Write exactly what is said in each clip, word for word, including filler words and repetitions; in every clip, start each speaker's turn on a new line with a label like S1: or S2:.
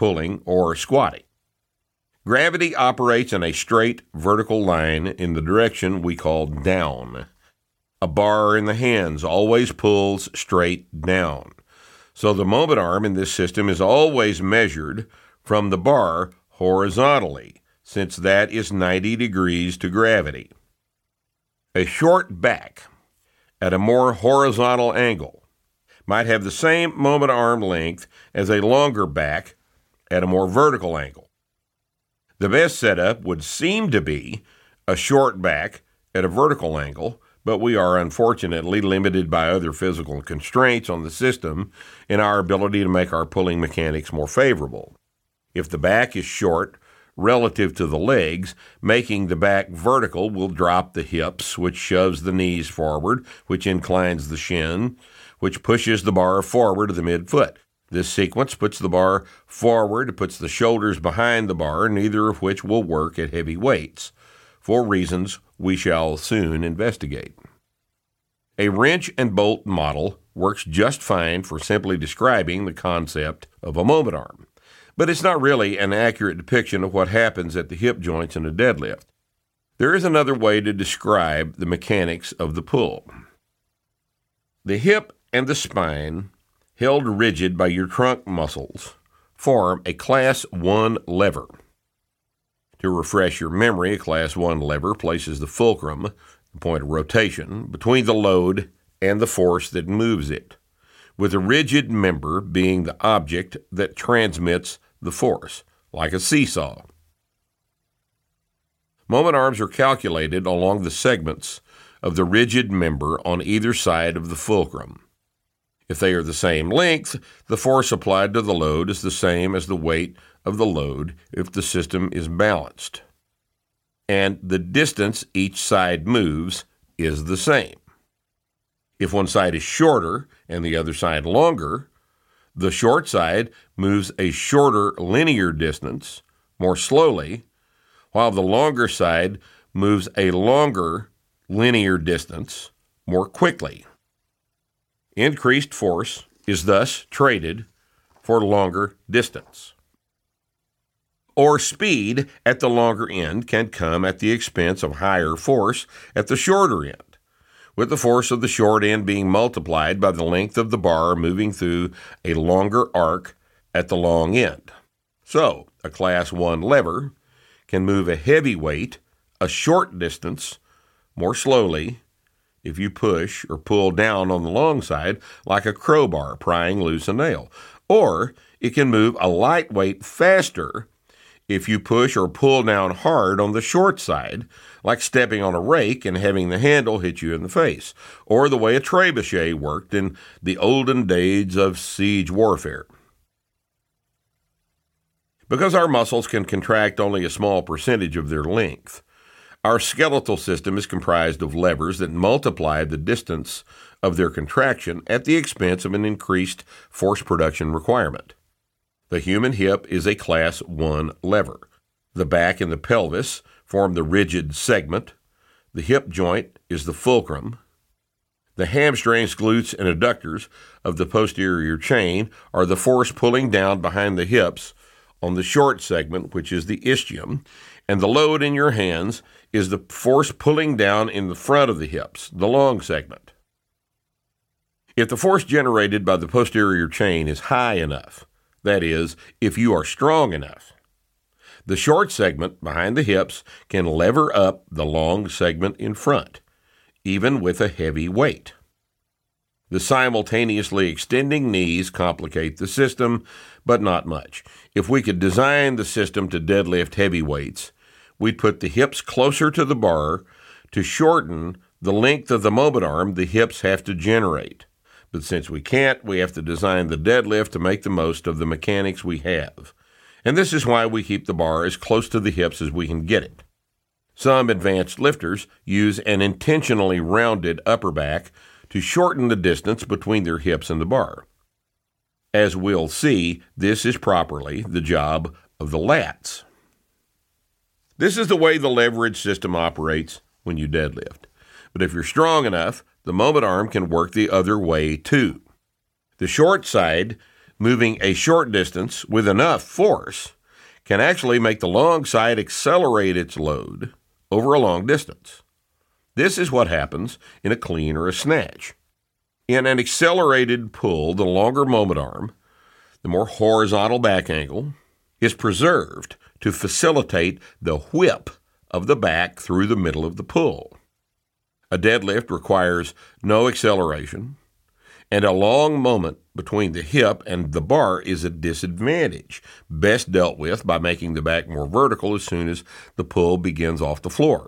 S1: pulling or squatting. Gravity operates in a straight vertical line in the direction we call down. A bar in the hands always pulls straight down. So the moment arm in this system is always measured from the bar horizontally, since that is ninety degrees to gravity. A short back at a more horizontal angle might have the same moment arm length as a longer back at a more vertical angle. The best setup would seem to be a short back at a vertical angle, but we are unfortunately limited by other physical constraints on the system in our ability to make our pulling mechanics more favorable. If the back is short relative to the legs, making the back vertical will drop the hips, which shoves the knees forward, which inclines the shin, which pushes the bar forward to the midfoot. This sequence puts the bar forward, puts the shoulders behind the bar, neither of which will work at heavy weights, for reasons we shall soon investigate. A wrench and bolt model works just fine for simply describing the concept of a moment arm, but it's not really an accurate depiction of what happens at the hip joints in a deadlift. There is another way to describe the mechanics of the pull. The hip and the spine, held rigid by your trunk muscles, form a class one lever. To refresh your memory, a class one lever places the fulcrum, the point of rotation, between the load and the force that moves it, with a rigid member being the object that transmits the force, like a seesaw. Moment arms are calculated along the segments of the rigid member on either side of the fulcrum. If they are the same length, the force applied to the load is the same as the weight of the load if the system is balanced. And the distance each side moves is the same. If one side is shorter and the other side longer, the short side moves a shorter linear distance more slowly, while the longer side moves a longer linear distance more quickly. Increased force is thus traded for longer distance. Or speed at the longer end can come at the expense of higher force at the shorter end, with the force of the short end being multiplied by the length of the bar moving through a longer arc at the long end. So, a class one lever can move a heavy weight a short distance more slowly if you push or pull down on the long side like a crowbar prying loose a nail. Or it can move a light weight faster if you push or pull down hard on the short side, like stepping on a rake and having the handle hit you in the face, or the way a trebuchet worked in the olden days of siege warfare. Because our muscles can contract only a small percentage of their length, our skeletal system is comprised of levers that multiply the distance of their contraction at the expense of an increased force production requirement. The human hip is a class one lever. The back and the pelvis form the rigid segment. The hip joint is the fulcrum. The hamstrings, glutes, and adductors of the posterior chain are the force pulling down behind the hips on the short segment, which is the ischium, and the load in your hands is the force pulling down in the front of the hips, the long segment. If the force generated by the posterior chain is high enough, that is, if you are strong enough, the short segment behind the hips can lever up the long segment in front, even with a heavy weight. The simultaneously extending knees complicate the system, but not much. If we could design the system to deadlift heavy weights, we'd put the hips closer to the bar to shorten the length of the moment arm the hips have to generate. But since we can't, we have to design the deadlift to make the most of the mechanics we have. And this is why we keep the bar as close to the hips as we can get it. Some advanced lifters use an intentionally rounded upper back to shorten the distance between their hips and the bar. As we'll see, this is properly the job of the lats. This is the way the leverage system operates when you deadlift. But if you're strong enough, the moment arm can work the other way too. The short side moving a short distance with enough force can actually make the long side accelerate its load over a long distance. This is what happens in a clean or a snatch. In an accelerated pull, the longer moment arm, the more horizontal back angle, is preserved to facilitate the whip of the back through the middle of the pull. A deadlift requires no acceleration, and a long moment between the hip and the bar is a disadvantage, best dealt with by making the back more vertical as soon as the pull begins off the floor.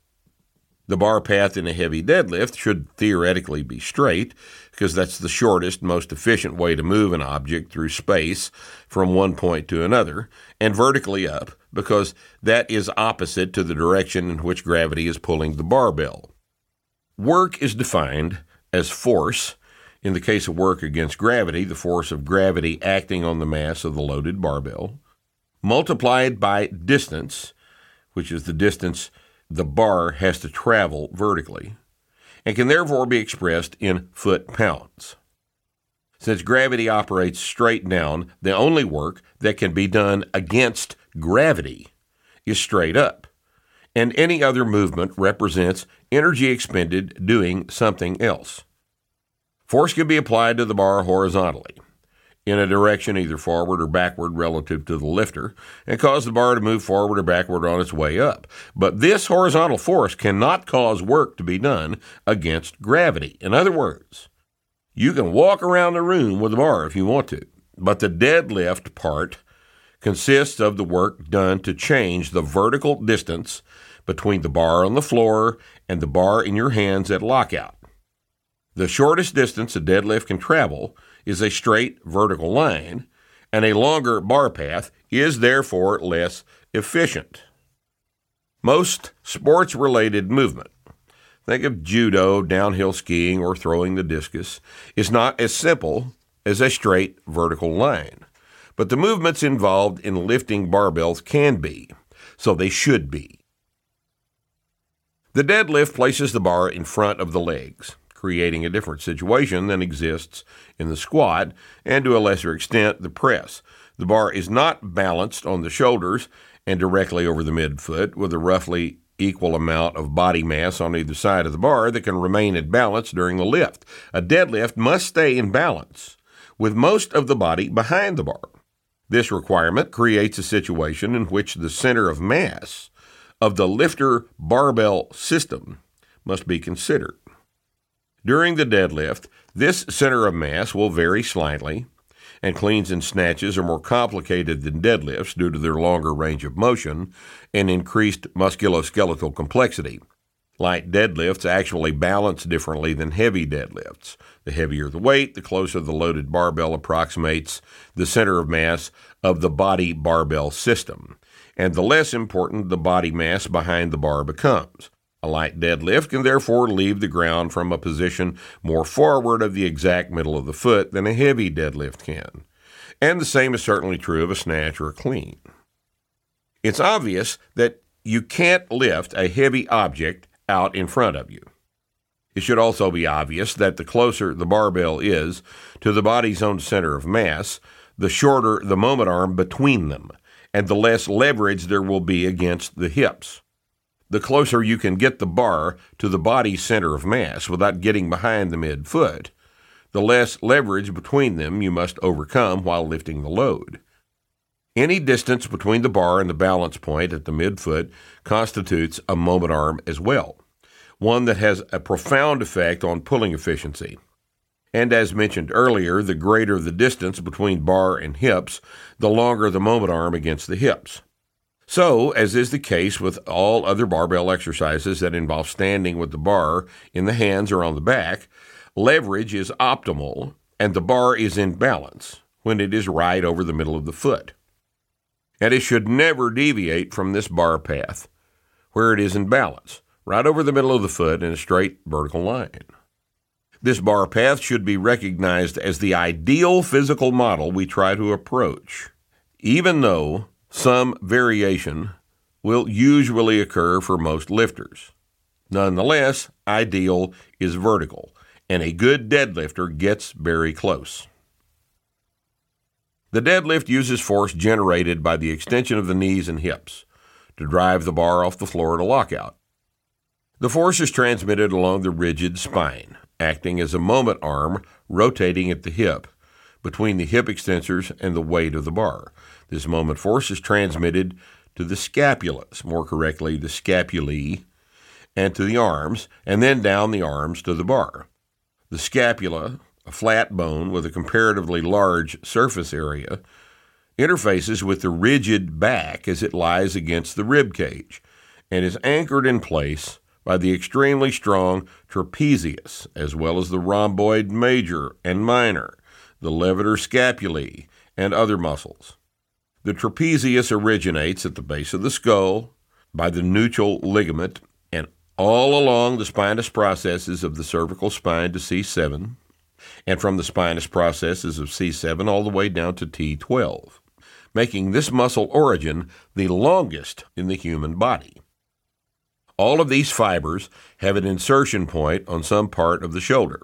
S1: The bar path in a heavy deadlift should theoretically be straight, because that's the shortest, most efficient way to move an object through space from one point to another, and vertically up, because that is opposite to the direction in which gravity is pulling the barbell. Work is defined as force. In the case of work against gravity, the force of gravity acting on the mass of the loaded barbell, multiplied by distance, which is the distance the bar has to travel vertically, and can therefore be expressed in foot-pounds. Since gravity operates straight down, the only work that can be done against gravity is straight up, and any other movement represents energy expended doing something else. Force can be applied to the bar horizontally, in a direction either forward or backward relative to the lifter, and cause the bar to move forward or backward on its way up. But this horizontal force cannot cause work to be done against gravity. In other words, you can walk around the room with the bar if you want to, but the deadlift part consists of the work done to change the vertical distance between the bar on the floor and the bar in your hands at lockout. The shortest distance a deadlift can travel is a straight vertical line, and a longer bar path is therefore less efficient. Most sports-related movement, think of judo, downhill skiing, or throwing the discus, is not as simple as a straight vertical line. But the movements involved in lifting barbells can be, so they should be. The deadlift places the bar in front of the legs, creating a different situation than exists in the squat, and to a lesser extent, the press. The bar is not balanced on the shoulders and directly over the midfoot, with a roughly equal amount of body mass on either side of the bar that can remain in balance during the lift. A deadlift must stay in balance, with most of the body behind the bar. This requirement creates a situation in which the center of mass of the lifter barbell system must be considered. During the deadlift, this center of mass will vary slightly, and cleans and snatches are more complicated than deadlifts due to their longer range of motion and increased musculoskeletal complexity. Light deadlifts actually balance differently than heavy deadlifts. The heavier the weight, the closer the loaded barbell approximates the center of mass of the body barbell system, and the less important the body mass behind the bar becomes. A light deadlift can therefore leave the ground from a position more forward of the exact middle of the foot than a heavy deadlift can. And the same is certainly true of a snatch or a clean. It's obvious that you can't lift a heavy object out in front of you. It should also be obvious that the closer the barbell is to the body's own center of mass, the shorter the moment arm between them, and the less leverage there will be against the hips. The closer you can get the bar to the body's center of mass without getting behind the midfoot, the less leverage between them you must overcome while lifting the load. Any distance between the bar and the balance point at the midfoot constitutes a moment arm as well, one that has a profound effect on pulling efficiency. And as mentioned earlier, the greater the distance between bar and hips, the longer the moment arm against the hips. So, as is the case with all other barbell exercises that involve standing with the bar in the hands or on the back, leverage is optimal and the bar is in balance when it is right over the middle of the foot. And it should never deviate from this bar path, where it is in balance, right over the middle of the foot in a straight vertical line. This bar path should be recognized as the ideal physical model we try to approach, even though some variation will usually occur for most lifters. Nonetheless, ideal is vertical, and a good deadlifter gets very close. The deadlift uses force generated by the extension of the knees and hips to drive the bar off the floor to lockout. The force is transmitted along the rigid spine, acting as a moment arm rotating at the hip between the hip extensors and the weight of the bar. This moment force is transmitted to the scapulas, more correctly the scapulae, and to the arms, and then down the arms to the bar. The scapula, a flat bone with a comparatively large surface area, interfaces with the rigid back as it lies against the rib cage and is anchored in place by the extremely strong trapezius, as well as the rhomboid major and minor, the levator scapulae, and other muscles. The trapezius originates at the base of the skull by the nuchal ligament and all along the spinous processes of the cervical spine to C seven, and from the spinous processes of C seven all the way down to T twelve, making this muscle origin the longest in the human body. All of these fibers have an insertion point on some part of the shoulder,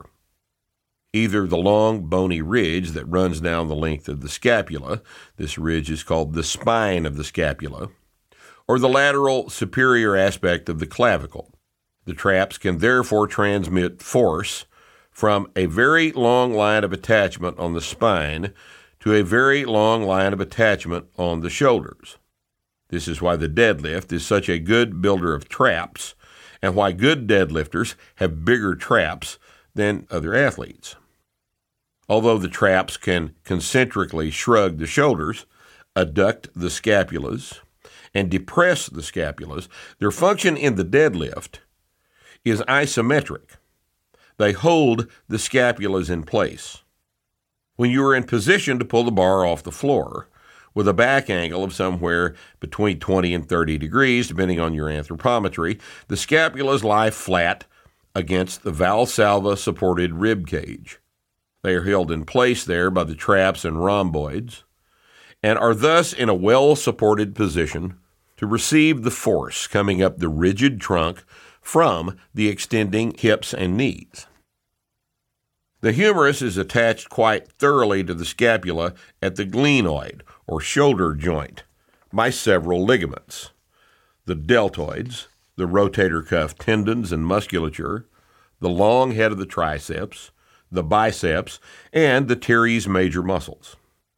S1: either the long bony ridge that runs down the length of the scapula, this ridge is called the spine of the scapula, or the lateral superior aspect of the clavicle. The traps can therefore transmit force from a very long line of attachment on the spine to a very long line of attachment on the shoulders. This is why the deadlift is such a good builder of traps, and why good deadlifters have bigger traps than other athletes. Although the traps can concentrically shrug the shoulders, adduct the scapulas, and depress the scapulas, their function in the deadlift is isometric. They hold the scapulas in place. When you are in position to pull the bar off the floor, with a back angle of somewhere between twenty and thirty degrees, depending on your anthropometry, the scapulas lie flat against the valsalva-supported rib cage. They are held in place there by the traps and rhomboids, and are thus in a well-supported position to receive the force coming up the rigid trunk from the extending hips and knees. The humerus is attached quite thoroughly to the scapula at the glenoid, or shoulder joint, by several ligaments: the deltoids, the rotator cuff tendons and musculature, the long head of the triceps, the biceps, and the teres major muscles.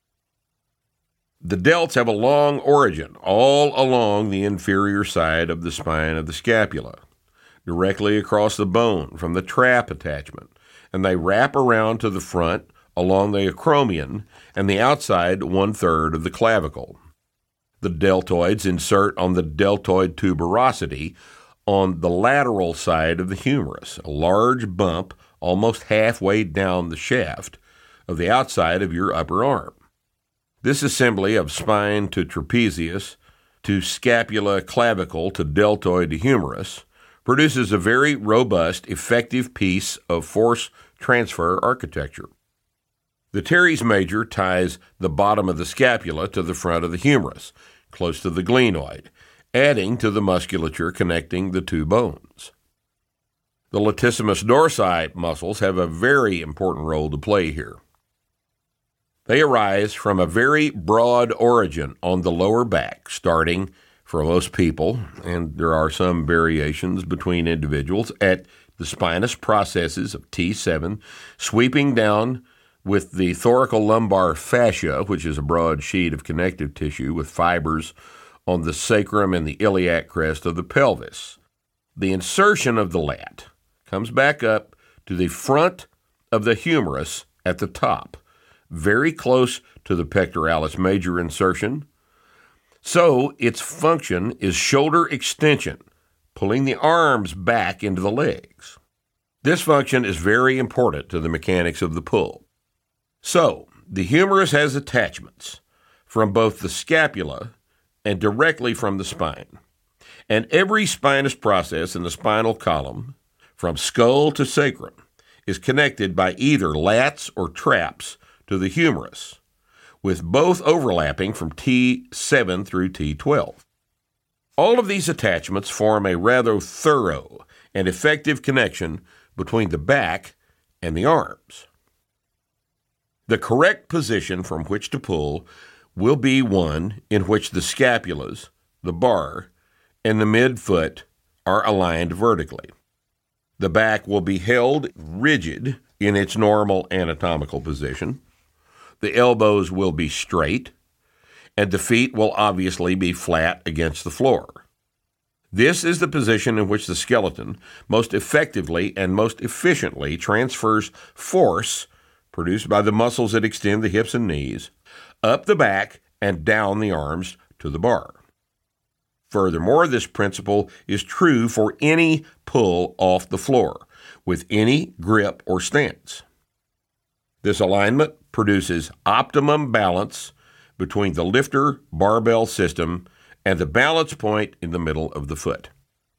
S1: The delts have a long origin all along the inferior side of the spine of the scapula, directly across the bone from the trap attachment, and they wrap around to the front along the acromion and the outside one-third of the clavicle. The deltoids insert on the deltoid tuberosity on the lateral side of the humerus, a large bump almost halfway down the shaft of the outside of your upper arm. This assembly of spine to trapezius to scapula clavicle to deltoid to humerus produces a very robust, effective piece of force transfer architecture. The teres major ties the bottom of the scapula to the front of the humerus, close to the glenoid, adding to the musculature connecting the two bones. The latissimus dorsi muscles have a very important role to play here. They arise from a very broad origin on the lower back, starting, for most people, and there are some variations between individuals, at the spinous processes of T seven, sweeping down with the thoracolumbar fascia, which is a broad sheet of connective tissue with fibers on the sacrum and the iliac crest of the pelvis. The insertion of the lat comes back up to the front of the humerus at the top, very close to the pectoralis major insertion. So its function is shoulder extension, pulling the arms back into the legs. This function is very important to the mechanics of the pull. So, the humerus has attachments from both the scapula and directly from the spine. And every spinous process in the spinal column, from skull to sacrum, is connected by either lats or traps to the humerus, with both overlapping from T seven through T twelve. All of these attachments form a rather thorough and effective connection between the back and the arms. The correct position from which to pull will be one in which the scapulas, the bar, and the midfoot are aligned vertically. The back will be held rigid in its normal anatomical position. The elbows will be straight, and the feet will obviously be flat against the floor. This is the position in which the skeleton most effectively and most efficiently transfers force produced by the muscles that extend the hips and knees up the back and down the arms to the bar. Furthermore, this principle is true for any pull off the floor with any grip or stance. This alignment produces optimum balance between the lifter barbell system and the balance point in the middle of the foot.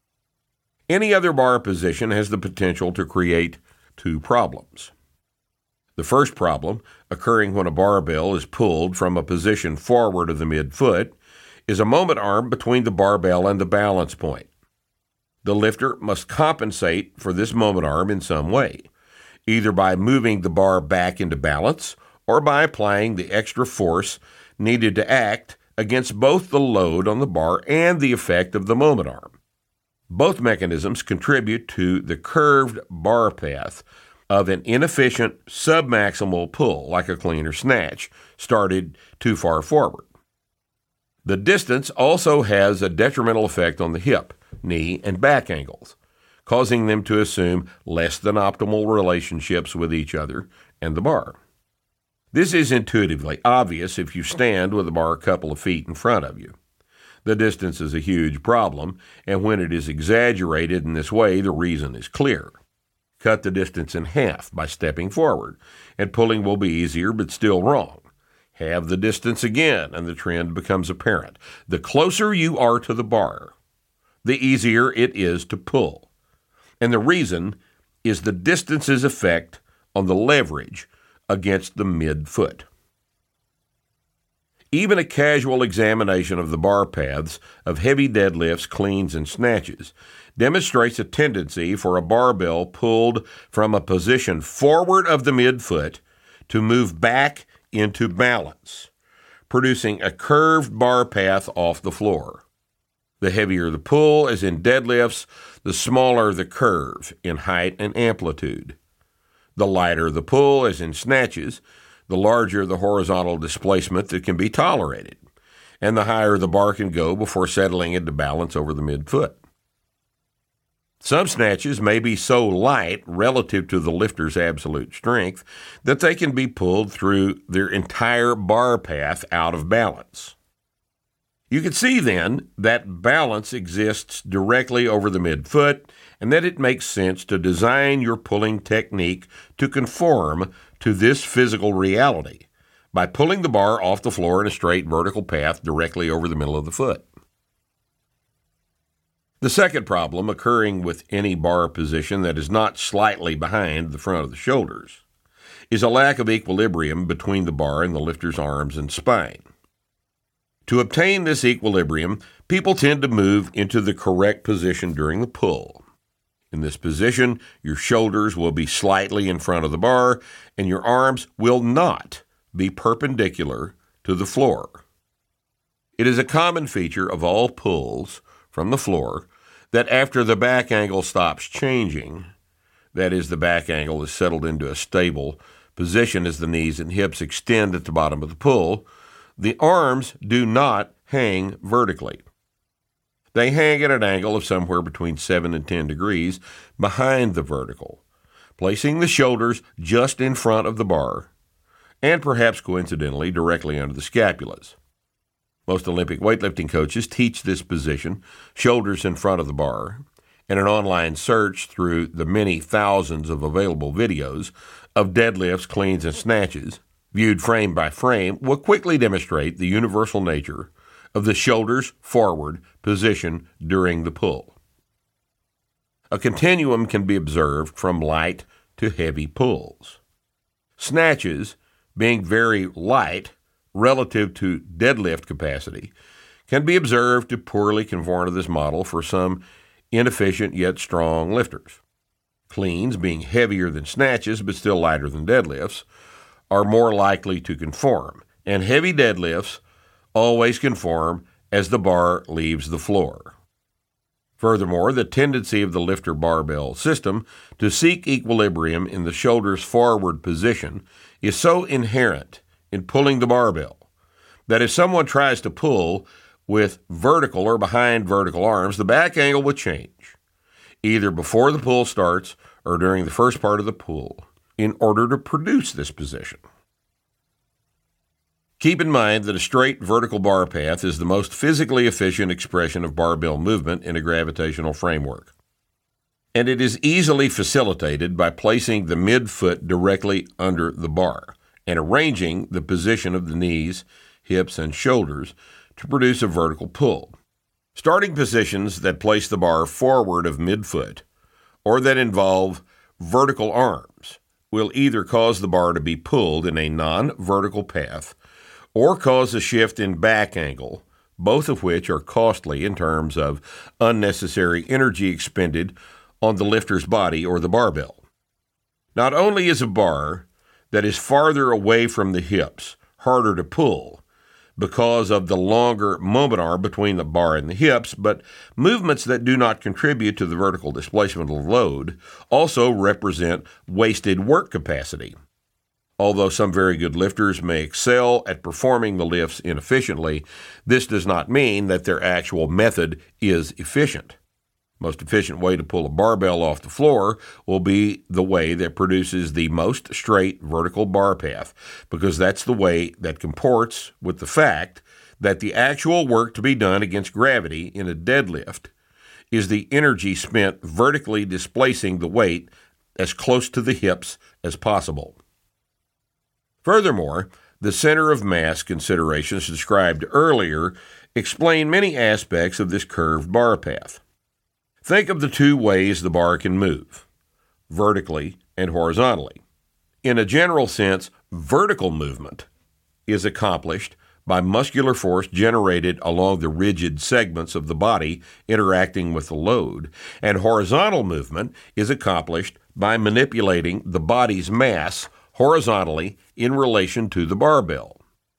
S1: Any other bar position has the potential to create two problems. The first problem, occurring when a barbell is pulled from a position forward of the midfoot, is a moment arm between the barbell and the balance point. The lifter must compensate for this moment arm in some way, either by moving the bar back into balance or by applying the extra force needed to act against both the load on the bar and the effect of the moment arm. Both mechanisms contribute to the curved bar path of an inefficient submaximal pull, like a clean or snatch, started too far forward. The distance also has a detrimental effect on the hip, knee, and back angles, causing them to assume less than optimal relationships with each other and the bar. This is intuitively obvious if you stand with the bar a couple of feet in front of you. The distance is a huge problem, and when it is exaggerated in this way, the reason is clear. Cut the distance in half by stepping forward, and pulling will be easier but still wrong. Have the distance again, and the trend becomes apparent. The closer you are to the bar, the easier it is to pull. And the reason is the distance's effect on the leverage against the midfoot. Even a casual examination of the bar paths of heavy deadlifts, cleans, and snatches demonstrates a tendency for a barbell pulled from a position forward of the midfoot to move back into balance, producing a curved bar path off the floor. The heavier the pull, as in deadlifts, the smaller the curve in height and amplitude. The lighter the pull, as in snatches, the larger the horizontal displacement that can be tolerated, and the higher the bar can go before settling into balance over the midfoot. Some snatches may be so light relative to the lifter's absolute strength that they can be pulled through their entire bar path out of balance. You can see then that balance exists directly over the midfoot and that it makes sense to design your pulling technique to conform to this physical reality by pulling the bar off the floor in a straight vertical path directly over the middle of the foot. The second problem, occurring with any bar position that is not slightly behind the front of the shoulders, is a lack of equilibrium between the bar and the lifter's arms and spine. To obtain this equilibrium, people tend to move into the correct position during the pull. In this position, your shoulders will be slightly in front of the bar, and your arms will not be perpendicular to the floor. It is a common feature of all pulls from the floor that after the back angle stops changing, that is, the back angle is settled into a stable position as the knees and hips extend at the bottom of the pull, the arms do not hang vertically. They hang at an angle of somewhere between seven and ten degrees behind the vertical, placing the shoulders just in front of the bar, and perhaps coincidentally directly under the scapulas. Most Olympic weightlifting coaches teach this position, shoulders in front of the bar, and an online search through the many thousands of available videos of deadlifts, cleans, and snatches, viewed frame by frame, will quickly demonstrate the universal nature of the shoulders forward position during the pull. A continuum can be observed from light to heavy pulls. Snatches, being very light relative to deadlift capacity, can be observed to poorly conform to this model for some inefficient yet strong lifters. Cleans, being heavier than snatches but still lighter than deadlifts, are more likely to conform, and heavy deadlifts always conform as the bar leaves the floor. Furthermore, the tendency of the lifter barbell system to seek equilibrium in the shoulder's forward position is so inherent in pulling the barbell that if someone tries to pull with vertical or behind vertical arms, the back angle would change, either before the pull starts or during the first part of the pull, in order to produce this position. Keep in mind that a straight vertical bar path is the most physically efficient expression of barbell movement in a gravitational framework, and it is easily facilitated by placing the midfoot directly under the bar and arranging the position of the knees, hips, and shoulders to produce a vertical pull. Starting positions that place the bar forward of midfoot or that involve vertical arms will either cause the bar to be pulled in a non-vertical path or cause a shift in back angle, both of which are costly in terms of unnecessary energy expended on the lifter's body or the barbell. Not only is a bar that is farther away from the hips harder to pull because of the longer moment arm between the bar and the hips, but movements that do not contribute to the vertical displacement of load also represent wasted work capacity. Although some very good lifters may excel at performing the lifts inefficiently, this does not mean that their actual method is efficient. Most efficient way to pull a barbell off the floor will be the way that produces the most straight vertical bar path, because that's the way that comports with the fact that the actual work to be done against gravity in a deadlift is the energy spent vertically displacing the weight as close to the hips as possible. Furthermore, the center of mass considerations described earlier explain many aspects of this curved bar path. Think of the two ways the bar can move, vertically and horizontally. In a general sense, vertical movement is accomplished by muscular force generated along the rigid segments of the body interacting with the load, and horizontal movement is accomplished by manipulating the body's mass horizontally in relation to the barbell.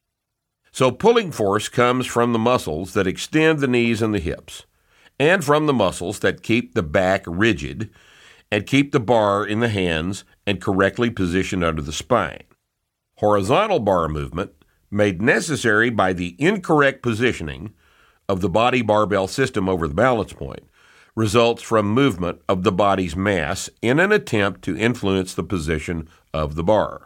S1: So pulling force comes from the muscles that extend the knees and the hips, and from the muscles that keep the back rigid and keep the bar in the hands and correctly positioned under the spine. Horizontal bar movement, made necessary by the incorrect positioning of the body barbell system over the balance point, results from movement of the body's mass in an attempt to influence the position of the bar.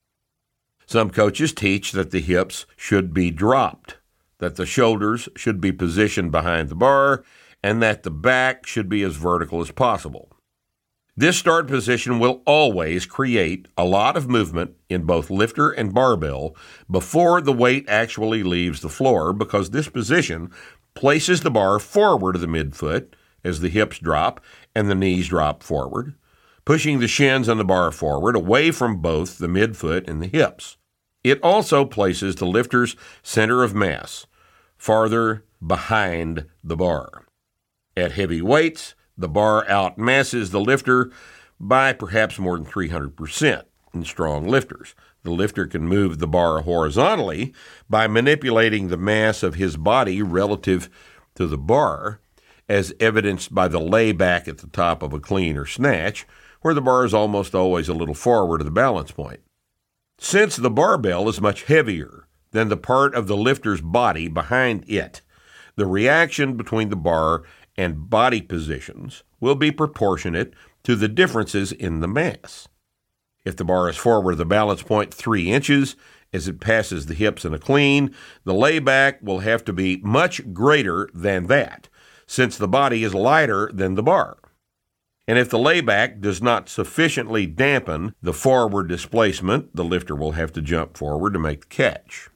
S1: Some coaches teach that the hips should be dropped, that the shoulders should be positioned behind the bar, and that the back should be as vertical as possible. This start position will always create a lot of movement in both lifter and barbell before the weight actually leaves the floor, because this position places the bar forward of the midfoot as the hips drop and the knees drop forward, pushing the shins on the bar forward away from both the midfoot and the hips. It also places the lifter's center of mass farther behind the bar. At heavy weights, the bar outmasses the lifter by perhaps more than three hundred percent in strong lifters. The lifter can move the bar horizontally by manipulating the mass of his body relative to the bar, as evidenced by the layback at the top of a clean or snatch, where the bar is almost always a little forward of the balance point. Since the barbell is much heavier than the part of the lifter's body behind it, the reaction between the bar and body positions will be proportionate to the differences in the mass. If the bar is forward of the balance point three inches as it passes the hips in a clean, the layback will have to be much greater than that, since the body is lighter than the bar. And if the layback does not sufficiently dampen the forward displacement, the lifter will have to jump forward to make the catch.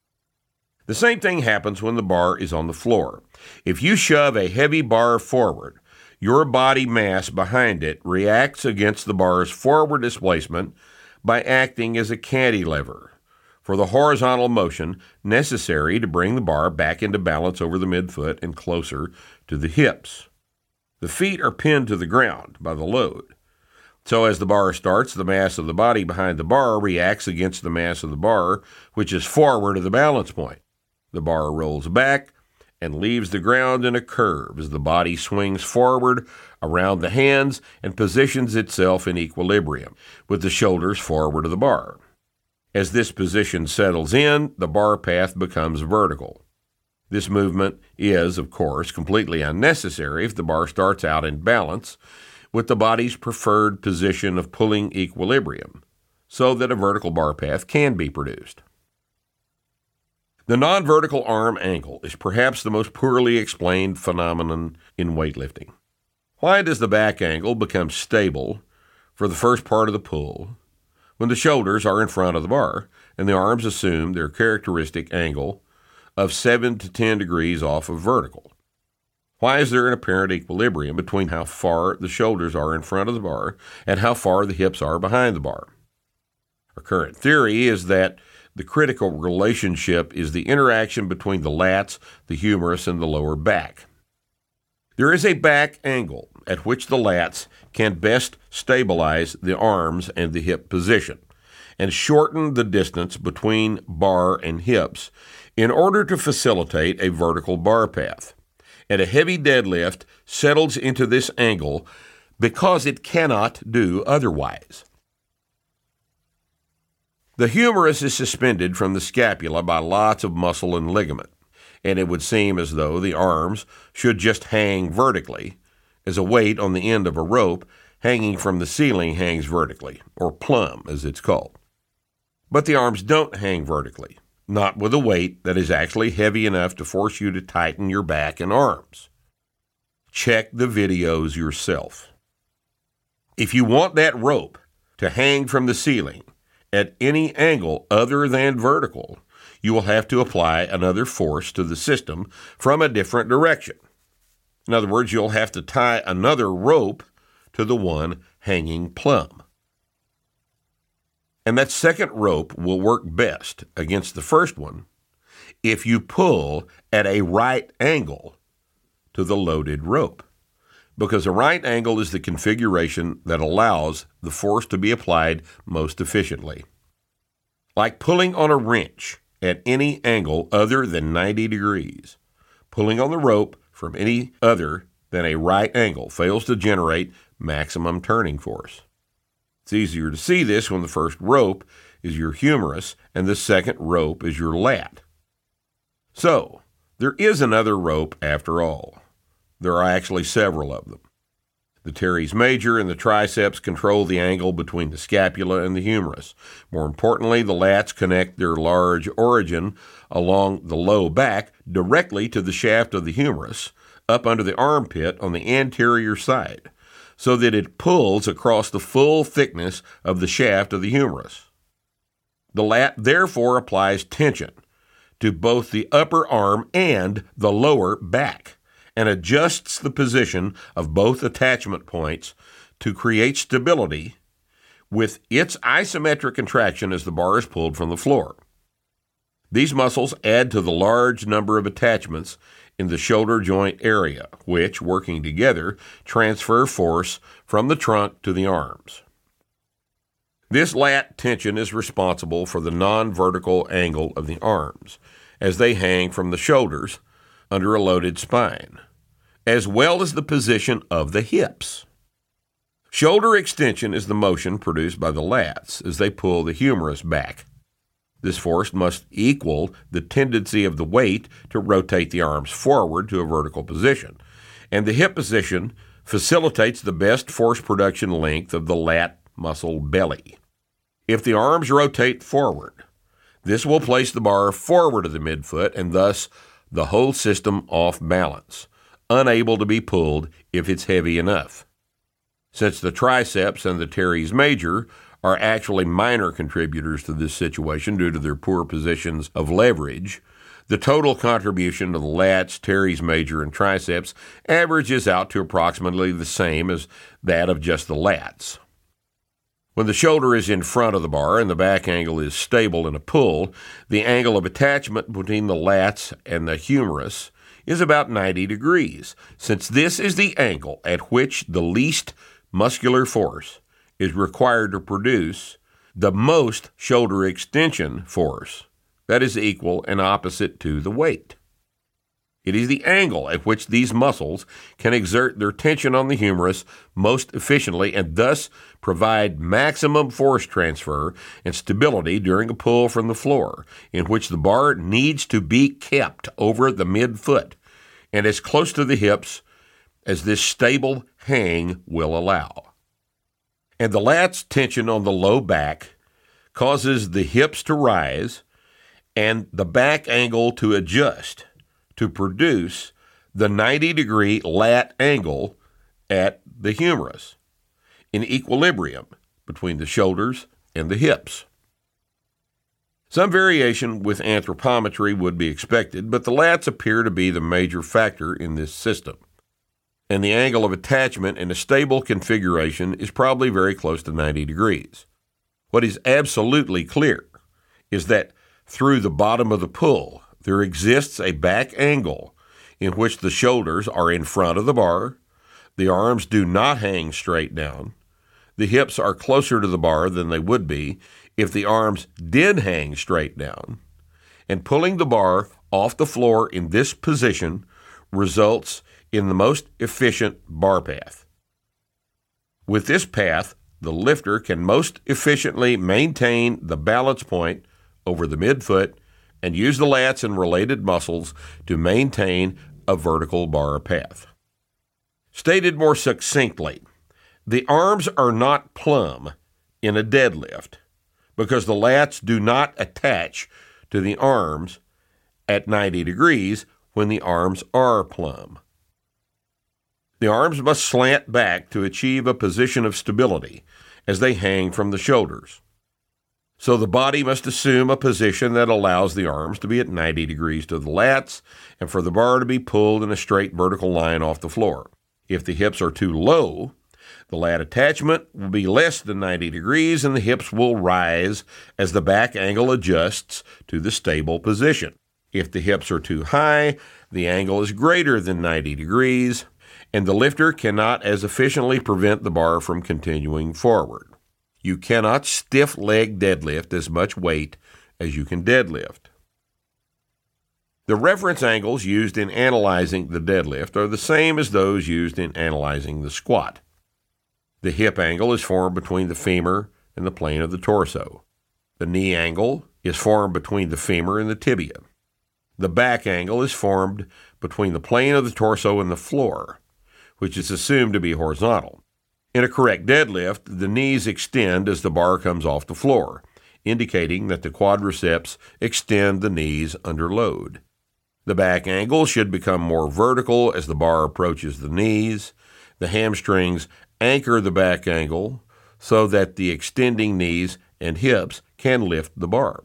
S1: The same thing happens when the bar is on the floor. If you shove a heavy bar forward, your body mass behind it reacts against the bar's forward displacement by acting as a cantilever for the horizontal motion necessary to bring the bar back into balance over the midfoot and closer to the hips. The feet are pinned to the ground by the load, So as the bar starts, the mass of the body behind the bar reacts against the mass of the bar, which is forward of the balance point. The bar rolls back and leaves the ground in a curve as the body swings forward around the hands and positions itself in equilibrium, with the shoulders forward of the bar. As this position settles in, the bar path becomes vertical. This movement is, of course, completely unnecessary if the bar starts out in balance, with the body's preferred position of pulling equilibrium, so that a vertical bar path can be produced. The non-vertical arm angle is perhaps the most poorly explained phenomenon in weightlifting. Why does the back angle become stable for the first part of the pull when the shoulders are in front of the bar and the arms assume their characteristic angle of seven to ten degrees off of vertical? Why is there an apparent equilibrium between how far the shoulders are in front of the bar and how far the hips are behind the bar? Our current theory is that the critical relationship is the interaction between the lats, the humerus, and the lower back. There is a back angle at which the lats can best stabilize the arms and the hip position and shorten the distance between bar and hips in order to facilitate a vertical bar path. And a heavy deadlift settles into this angle because it cannot do otherwise. The humerus is suspended from the scapula by lots of muscle and ligament, and it would seem as though the arms should just hang vertically, as a weight on the end of a rope hanging from the ceiling hangs vertically, or plumb as it's called. But the arms don't hang vertically, not with a weight that is actually heavy enough to force you to tighten your back and arms. Check the videos yourself. If you want that rope to hang from the ceiling at any angle other than vertical, you will have to apply another force to the system from a different direction. In other words, you'll have to tie another rope to the one hanging plumb. And that second rope will work best against the first one if you pull at a right angle to the loaded rope, because a right angle is the configuration that allows the force to be applied most efficiently. Like pulling on a wrench at any angle other than ninety degrees, pulling on the rope from any other than a right angle fails to generate maximum turning force. It's easier to see this when the first rope is your humerus and the second rope is your lat. So, there is another rope after all. There are actually several of them. The teres major and the triceps control the angle between the scapula and the humerus. More importantly, the lats connect their large origin along the low back directly to the shaft of the humerus, up under the armpit on the anterior side, so that it pulls across the full thickness of the shaft of the humerus. The lat therefore applies tension to both the upper arm and the lower back, and adjusts the position of both attachment points to create stability with its isometric contraction as the bar is pulled from the floor. These muscles add to the large number of attachments in the shoulder joint area, which, working together, transfer force from the trunk to the arms. This lat tension is responsible for the non-vertical angle of the arms, as they hang from the shoulders under a loaded spine, as well as the position of the hips. Shoulder extension is the motion produced by the lats as they pull the humerus back. This force must equal the tendency of the weight to rotate the arms forward to a vertical position, and the hip position facilitates the best force production length of the lat muscle belly. If the arms rotate forward, this will place the bar forward of the midfoot and thus the whole system off balance, unable to be pulled if it's heavy enough. Since the triceps and the teres major are actually minor contributors to this situation due to their poor positions of leverage, the total contribution of the lats, teres major, and triceps averages out to approximately the same as that of just the lats. When the shoulder is in front of the bar and the back angle is stable in a pull, the angle of attachment between the lats and the humerus is about ninety degrees, since this is the angle at which the least muscular force is required to produce the most shoulder extension force that is equal and opposite to the weight. It is the angle at which these muscles can exert their tension on the humerus most efficiently and thus provide maximum force transfer and stability during a pull from the floor, in which the bar needs to be kept over the midfoot and as close to the hips as this stable hang will allow. And the lats tension on the low back causes the hips to rise and the back angle to adjust to produce the ninety degree lat angle at the humerus in equilibrium between the shoulders and the hips. Some variation with anthropometry would be expected, but the lats appear to be the major factor in this system, and the angle of attachment in a stable configuration is probably very close to ninety degrees. What is absolutely clear is that through the bottom of the pull, there exists a back angle in which the shoulders are in front of the bar, the arms do not hang straight down, the hips are closer to the bar than they would be if the arms did hang straight down, and pulling the bar off the floor in this position results in the most efficient bar path. With this path, the lifter can most efficiently maintain the balance point over the midfoot and use the lats and related muscles to maintain a vertical bar path. Stated more succinctly, the arms are not plumb in a deadlift because the lats do not attach to the arms at ninety degrees when the arms are plumb. The arms must slant back to achieve a position of stability as they hang from the shoulders. So the body must assume a position that allows the arms to be at ninety degrees to the lats and for the bar to be pulled in a straight vertical line off the floor. If the hips are too low, the lat attachment will be less than ninety degrees and the hips will rise as the back angle adjusts to the stable position. If the hips are too high, the angle is greater than ninety degrees and the lifter cannot as efficiently prevent the bar from continuing forward. You cannot stiff leg deadlift as much weight as you can deadlift. The reference angles used in analyzing the deadlift are the same as those used in analyzing the squat. The hip angle is formed between the femur and the plane of the torso. The knee angle is formed between the femur and the tibia. The back angle is formed between the plane of the torso and the floor, which is assumed to be horizontal. In a correct deadlift, the knees extend as the bar comes off the floor, indicating that the quadriceps extend the knees under load. The back angle should become more vertical as the bar approaches the knees. The hamstrings anchor the back angle so that the extending knees and hips can lift the bar.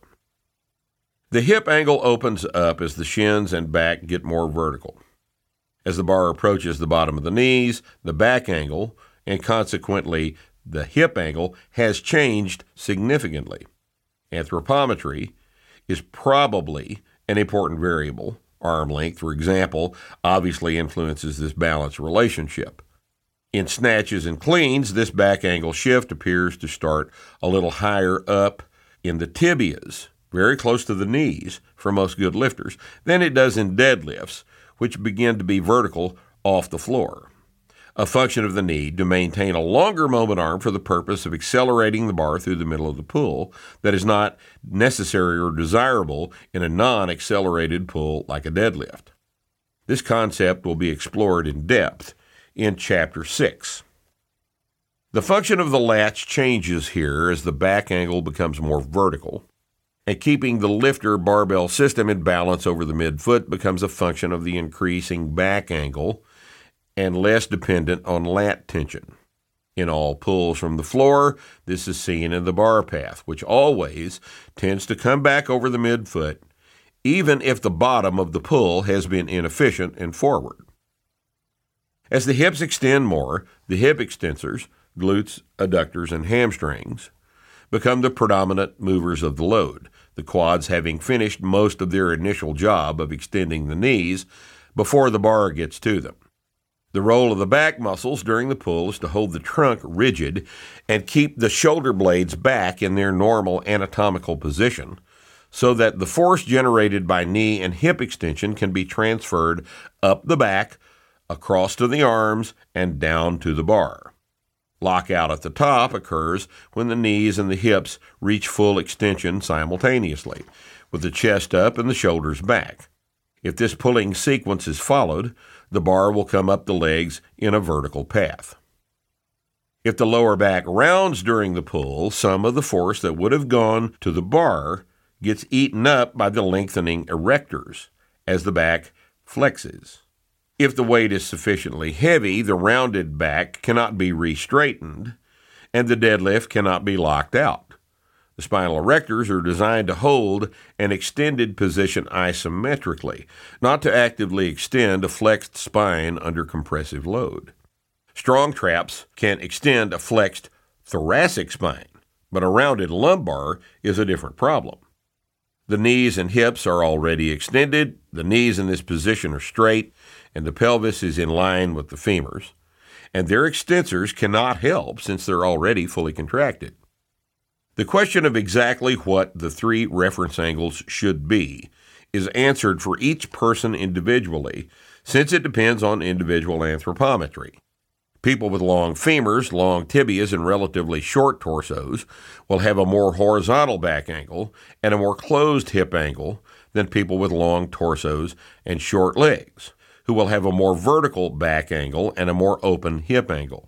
S1: The hip angle opens up as the shins and back get more vertical. As the bar approaches the bottom of the knees, the back angle, and consequently the hip angle, has changed significantly. Anthropometry is probably an important variable. Arm length, for example, obviously influences this balance relationship. In snatches and cleans, this back angle shift appears to start a little higher up in the tibias, very close to the knees for most good lifters, than it does in deadlifts, which begin to be vertical off the floor. A function of the need to maintain a longer moment arm for the purpose of accelerating the bar through the middle of the pull that is not necessary or desirable in a non-accelerated pull like a deadlift. This concept will be explored in depth in Chapter six. The function of the lats changes here as the back angle becomes more vertical, and keeping the lifter barbell system in balance over the midfoot becomes a function of the increasing back angle and less dependent on lat tension. In all pulls from the floor, this is seen in the bar path, which always tends to come back over the midfoot, even if the bottom of the pull has been inefficient and forward. As the hips extend more, the hip extensors, glutes, adductors, and hamstrings, become the predominant movers of the load, the quads having finished most of their initial job of extending the knees before the bar gets to them. The role of the back muscles during the pull is to hold the trunk rigid and keep the shoulder blades back in their normal anatomical position so that the force generated by knee and hip extension can be transferred up the back, across to the arms, and down to the bar. Lockout at the top occurs when the knees and the hips reach full extension simultaneously, with the chest up and the shoulders back. If this pulling sequence is followed, the bar will come up the legs in a vertical path. If the lower back rounds during the pull, some of the force that would have gone to the bar gets eaten up by the lengthening erectors as the back flexes. If the weight is sufficiently heavy, the rounded back cannot be re-straightened, and the deadlift cannot be locked out. The spinal erectors are designed to hold an extended position isometrically, not to actively extend a flexed spine under compressive load. Strong traps can extend a flexed thoracic spine, but a rounded lumbar is a different problem. The knees and hips are already extended, the knees in this position are straight, and the pelvis is in line with the femurs, and their extensors cannot help since they're already fully contracted. The question of exactly what the three reference angles should be is answered for each person individually, since it depends on individual anthropometry. People with long femurs, long tibias, and relatively short torsos will have a more horizontal back angle and a more closed hip angle than people with long torsos and short legs, who will have a more vertical back angle and a more open hip angle.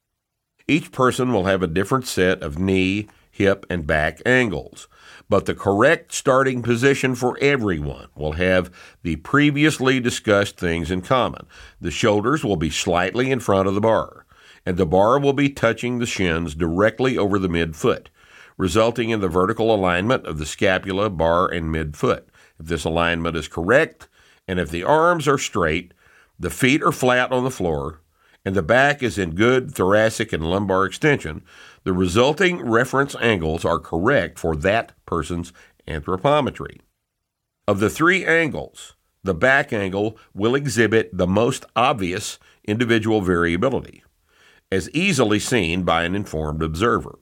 S1: Each person will have a different set of knee, hip, and back angles, but the correct starting position for everyone will have the previously discussed things in common. The shoulders will be slightly in front of the bar, and the bar will be touching the shins directly over the midfoot, resulting in the vertical alignment of the scapula, bar, and midfoot. If this alignment is correct, and if the arms are straight, the feet are flat on the floor, and the back is in good thoracic and lumbar extension, the resulting reference angles are correct for that person's anthropometry. Of the three angles, the back angle will exhibit the most obvious individual variability, as easily seen by an informed observer.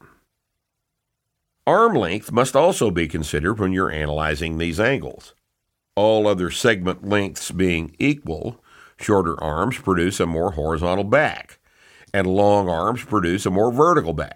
S1: Arm length must also be considered when you're analyzing these angles. All other segment lengths being equal, shorter arms produce a more horizontal back, and long arms produce a more vertical back.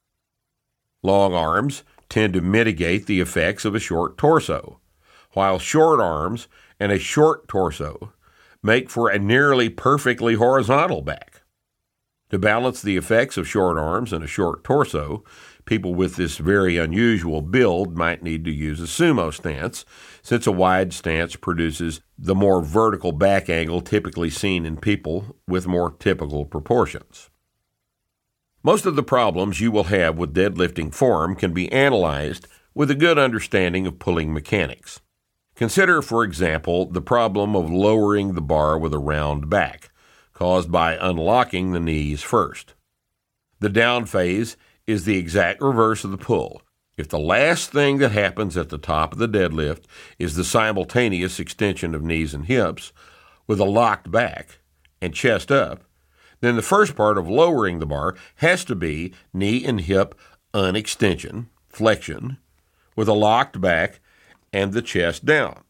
S1: Long arms tend to mitigate the effects of a short torso, while short arms and a short torso make for a nearly perfectly horizontal back. To balance the effects of short arms and a short torso, people with this very unusual build might need to use a sumo stance, since a wide stance produces the more vertical back angle typically seen in people with more typical proportions. Most of the problems you will have with deadlifting form can be analyzed with a good understanding of pulling mechanics. Consider, for example, the problem of lowering the bar with a round back, caused by unlocking the knees first. The down phase is the exact reverse of the pull. If the last thing that happens at the top of the deadlift is the simultaneous extension of knees and hips with a locked back and chest up, then the first part of lowering the bar has to be knee and hip unextension, flexion, with a locked back and the chest down.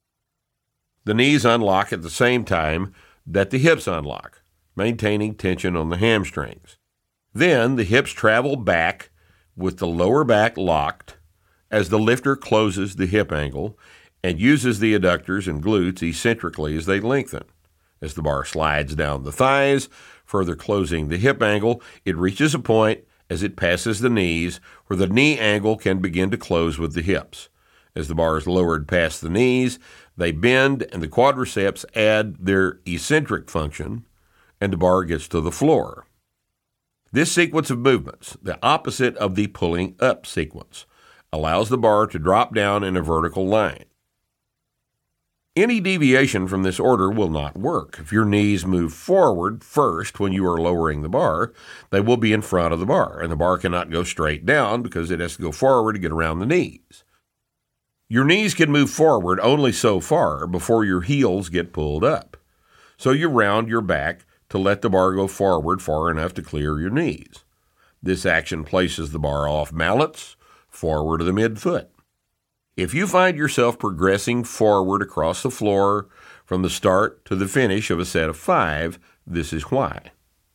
S1: The knees unlock at the same time that the hips unlock, maintaining tension on the hamstrings. Then the hips travel back with the lower back locked as the lifter closes the hip angle and uses the adductors and glutes eccentrically as they lengthen. As the bar slides down the thighs, further closing the hip angle, it reaches a point as it passes the knees where the knee angle can begin to close with the hips. As the bar is lowered past the knees, they bend and the quadriceps add their eccentric function, and the bar gets to the floor. This sequence of movements, the opposite of the pulling up sequence, allows the bar to drop down in a vertical line. Any deviation from this order will not work. If your knees move forward first when you are lowering the bar, they will be in front of the bar, and the bar cannot go straight down because it has to go forward to get around the knees. Your knees can move forward only so far before your heels get pulled up. So you round your back to let the bar go forward far enough to clear your knees. This action places the bar off balance, forward of the midfoot. If you find yourself progressing forward across the floor from the start to the finish of a set of five, this is why.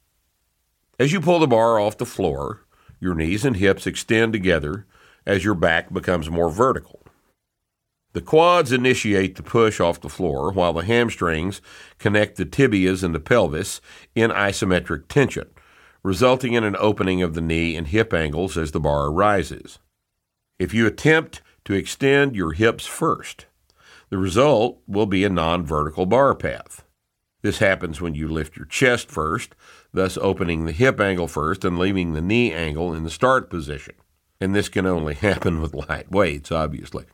S1: As you pull the bar off the floor, your knees and hips extend together as your back becomes more vertical. The quads initiate the push off the floor while the hamstrings connect the tibias and the pelvis in isometric tension, resulting in an opening of the knee and hip angles as the bar rises. If you attempt to extend your hips first, the result will be a non-vertical bar path. This happens when you lift your chest first, thus opening the hip angle first and leaving the knee angle in the start position. And this can only happen with light weights, obviously.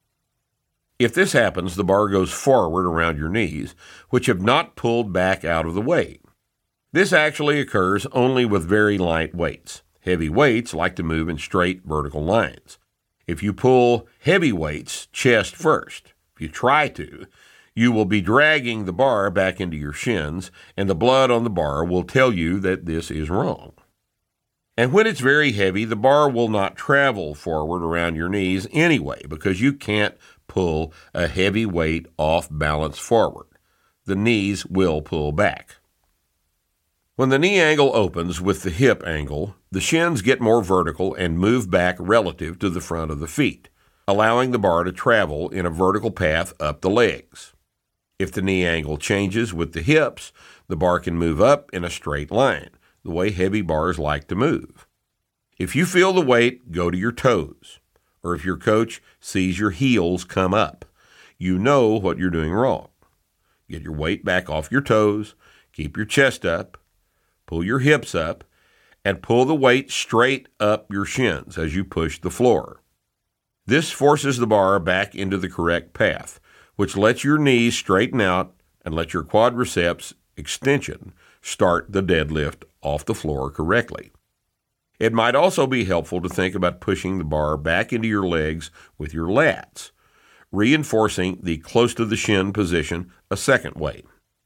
S1: If this happens, the bar goes forward around your knees, which have not pulled back out of the weight. This actually occurs only with very light weights. Heavy weights like to move in straight vertical lines. If you pull heavy weights chest first, if you try to, you will be dragging the bar back into your shins, and the blood on the bar will tell you that this is wrong. And when it's very heavy, the bar will not travel forward around your knees anyway, because you can't pull a heavy weight off balance forward. The knees will pull back. When the knee angle opens with the hip angle, the shins get more vertical and move back relative to the front of the feet, allowing the bar to travel in a vertical path up the legs. If the knee angle changes with the hips, the bar can move up in a straight line, the way heavy bars like to move. If you feel the weight, go to your toes, or if your coach sees your heels come up, you know what you're doing wrong. Get your weight back off your toes, keep your chest up, pull your hips up, and pull the weight straight up your shins as you push the floor. This forces the bar back into the correct path, which lets your knees straighten out and let your quadriceps extension start the deadlift off the floor correctly. It might also be helpful to think about pushing the bar back into your legs with your lats, reinforcing the close to the shin position a second way.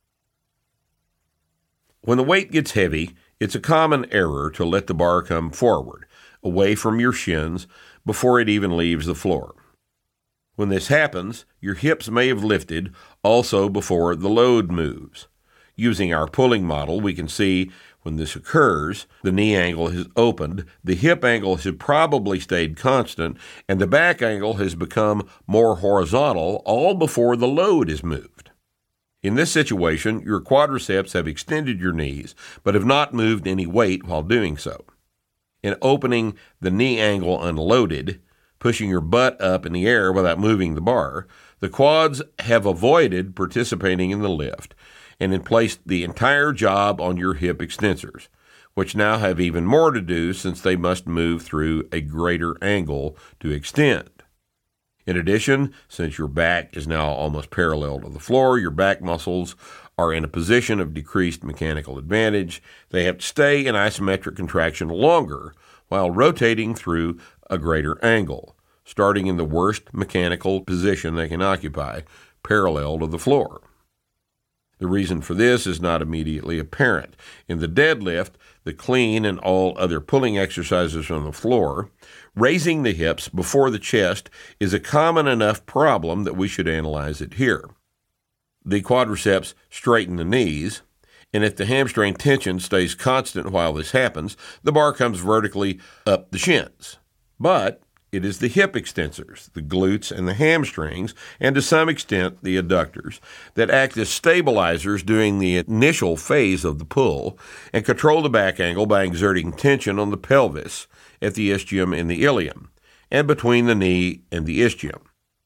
S1: When the weight gets heavy, it's a common error to let the bar come forward, away from your shins, before it even leaves the floor. When this happens, your hips may have lifted also before the load moves. Using our pulling model, we can see when this occurs, the knee angle has opened, the hip angle has probably stayed constant, and the back angle has become more horizontal, all before the load is moved. In this situation, your quadriceps have extended your knees, but have not moved any weight while doing so. In opening the knee angle unloaded, pushing your butt up in the air without moving the bar, the quads have avoided participating in the lift and then placed the entire job on your hip extensors, which now have even more to do since they must move through a greater angle to extend. In addition, since your back is now almost parallel to the floor, your back muscles are in a position of decreased mechanical advantage. They have to stay in isometric contraction longer while rotating through a greater angle, starting in the worst mechanical position they can occupy, parallel to the floor. The reason for this is not immediately apparent. In the deadlift, the clean, and all other pulling exercises on the floor, raising the hips before the chest is a common enough problem that we should analyze it here. The quadriceps straighten the knees, and if the hamstring tension stays constant while this happens, the bar comes vertically up the shins. But it is the hip extensors, the glutes and the hamstrings, and to some extent the adductors, that act as stabilizers during the initial phase of the pull and control the back angle by exerting tension on the pelvis at the ischium and the ilium, and between the knee and the ischium.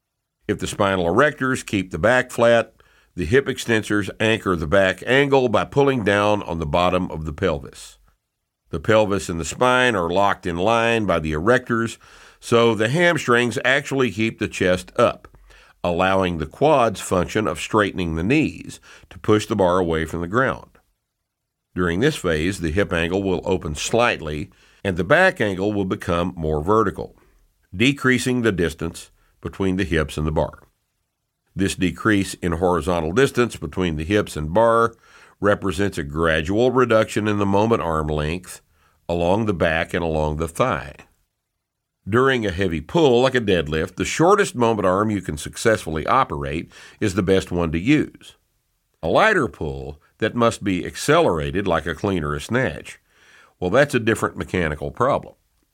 S1: If the spinal erectors keep the back flat, the hip extensors anchor the back angle by pulling down on the bottom of the pelvis. The pelvis and the spine are locked in line by the erectors, so the hamstrings actually keep the chest up, allowing the quads function of straightening the knees to push the bar away from the ground. During this phase, the hip angle will open slightly, and the back angle will become more vertical, decreasing the distance between the hips and the bar. This decrease in horizontal distance between the hips and bar represents a gradual reduction in the moment arm length along the back and along the thigh. During a heavy pull, like a deadlift, the shortest moment arm you can successfully operate is the best one to use. A lighter pull that must be accelerated, like a clean or a snatch, well, that's a different mechanical problem.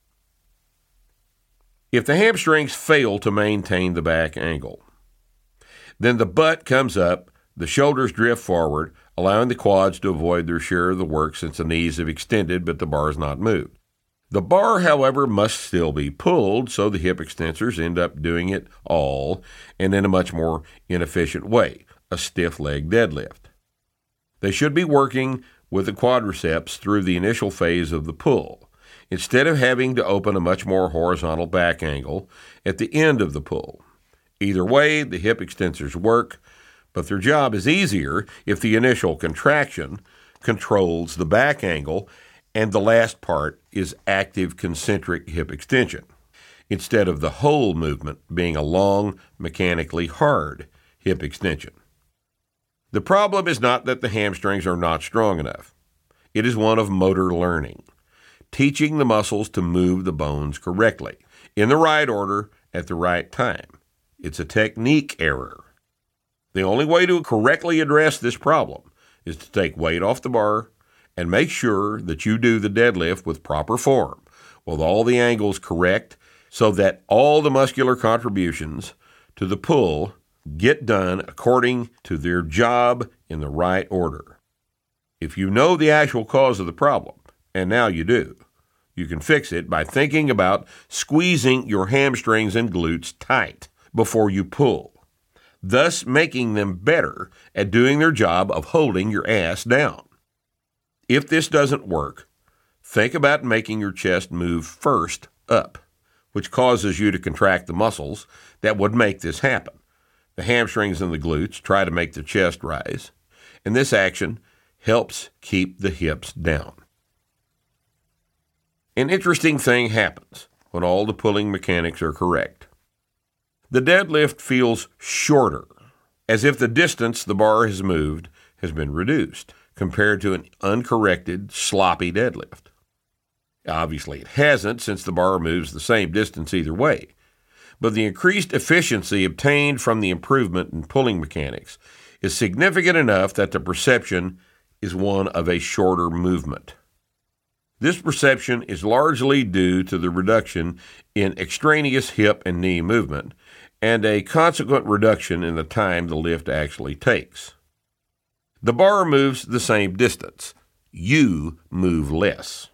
S1: If the hamstrings fail to maintain the back angle, then the butt comes up, the shoulders drift forward, allowing the quads to avoid their share of the work since the knees have extended but the bar is not moved. The bar, however, must still be pulled, so the hip extensors end up doing it all and in a much more inefficient way, a stiff leg deadlift. They should be working with the quadriceps through the initial phase of the pull, instead of having to open a much more horizontal back angle at the end of the pull. Either way, the hip extensors work, but their job is easier if the initial contraction controls the back angle and the last part is active concentric hip extension, instead of the whole movement being a long, mechanically hard hip extension. The problem is not that the hamstrings are not strong enough. It is one of motor learning, teaching the muscles to move the bones correctly, in the right order, at the right time. It's a technique error. The only way to correctly address this problem is to take weight off the bar and make sure that you do the deadlift with proper form, with all the angles correct, so that all the muscular contributions to the pull get done according to their job in the right order. If you know the actual cause of the problem, and now you do, you can fix it by thinking about squeezing your hamstrings and glutes tight before you pull, thus making them better at doing their job of holding your ass down. If this doesn't work, think about making your chest move first up, which causes you to contract the muscles that would make this happen. The hamstrings and the glutes try to make the chest rise, and this action helps keep the hips down. An interesting thing happens when all the pulling mechanics are correct. The deadlift feels shorter, as if the distance the bar has moved has been reduced compared to an uncorrected, sloppy deadlift. Obviously, it hasn't, since the bar moves the same distance either way. But the increased efficiency obtained from the improvement in pulling mechanics is significant enough that the perception is one of a shorter movement. This perception is largely due to the reduction in extraneous hip and knee movement and a consequent reduction in the time the lift actually takes. The bar moves the same distance. You move less.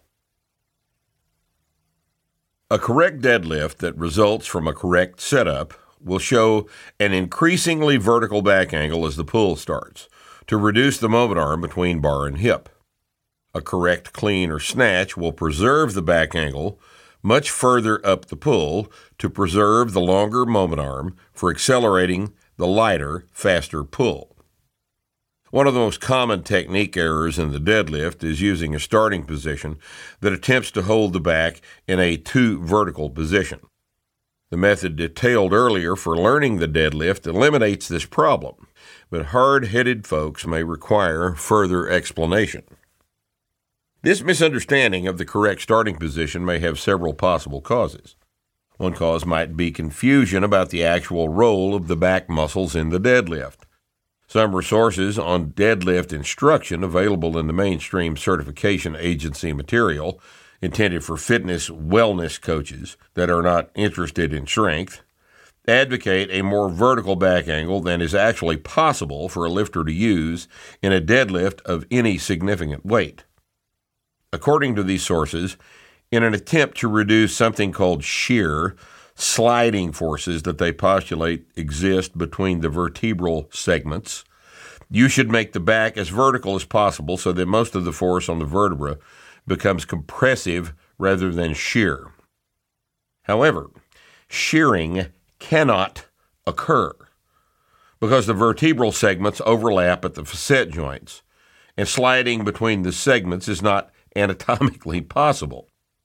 S1: A correct deadlift that results from a correct setup will show an increasingly vertical back angle as the pull starts, to reduce the moment arm between bar and hip. A correct clean or snatch will preserve the back angle much further up the pull to preserve the longer moment arm for accelerating the lighter, faster pull. One of the most common technique errors in the deadlift is using a starting position that attempts to hold the back in a too vertical position. The method detailed earlier for learning the deadlift eliminates this problem, but hard-headed folks may require further explanation. This misunderstanding of the correct starting position may have several possible causes. One cause might be confusion about the actual role of the back muscles in the deadlift. Some resources on deadlift instruction available in the mainstream certification agency material intended for fitness wellness coaches that are not interested in strength advocate a more vertical back angle than is actually possible for a lifter to use in a deadlift of any significant weight. According to these sources, in an attempt to reduce something called shear, sliding forces that they postulate exist between the vertebral segments, you should make the back as vertical as possible so that most of the force on the vertebra becomes compressive rather than shear. However, shearing cannot occur because the vertebral segments overlap at the facet joints, and sliding between the segments is not anatomically possible.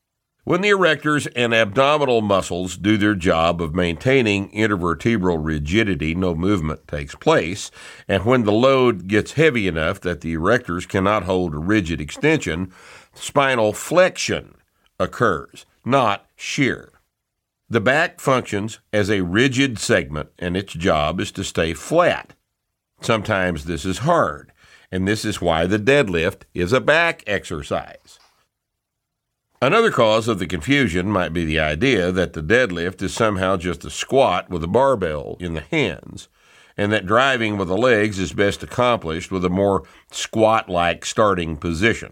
S1: When the erectors and abdominal muscles do their job of maintaining intervertebral rigidity, no movement takes place, and when the load gets heavy enough that the erectors cannot hold a rigid extension, spinal flexion occurs, not shear. The back functions as a rigid segment, and its job is to stay flat. Sometimes this is hard, and this is why the deadlift is a back exercise. Another cause of the confusion might be the idea that the deadlift is somehow just a squat with a barbell in the hands, and that driving with the legs is best accomplished with a more squat-like starting position.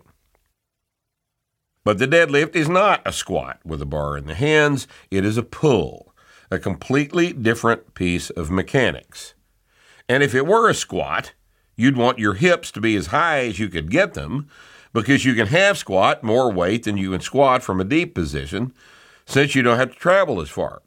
S1: But the deadlift is not a squat with a bar in the hands. It is a pull, a completely different piece of mechanics. And if it were a squat, you'd want your hips to be as high as you could get them, because you can half squat more weight than you can squat from a deep position, since you don't have to travel as far.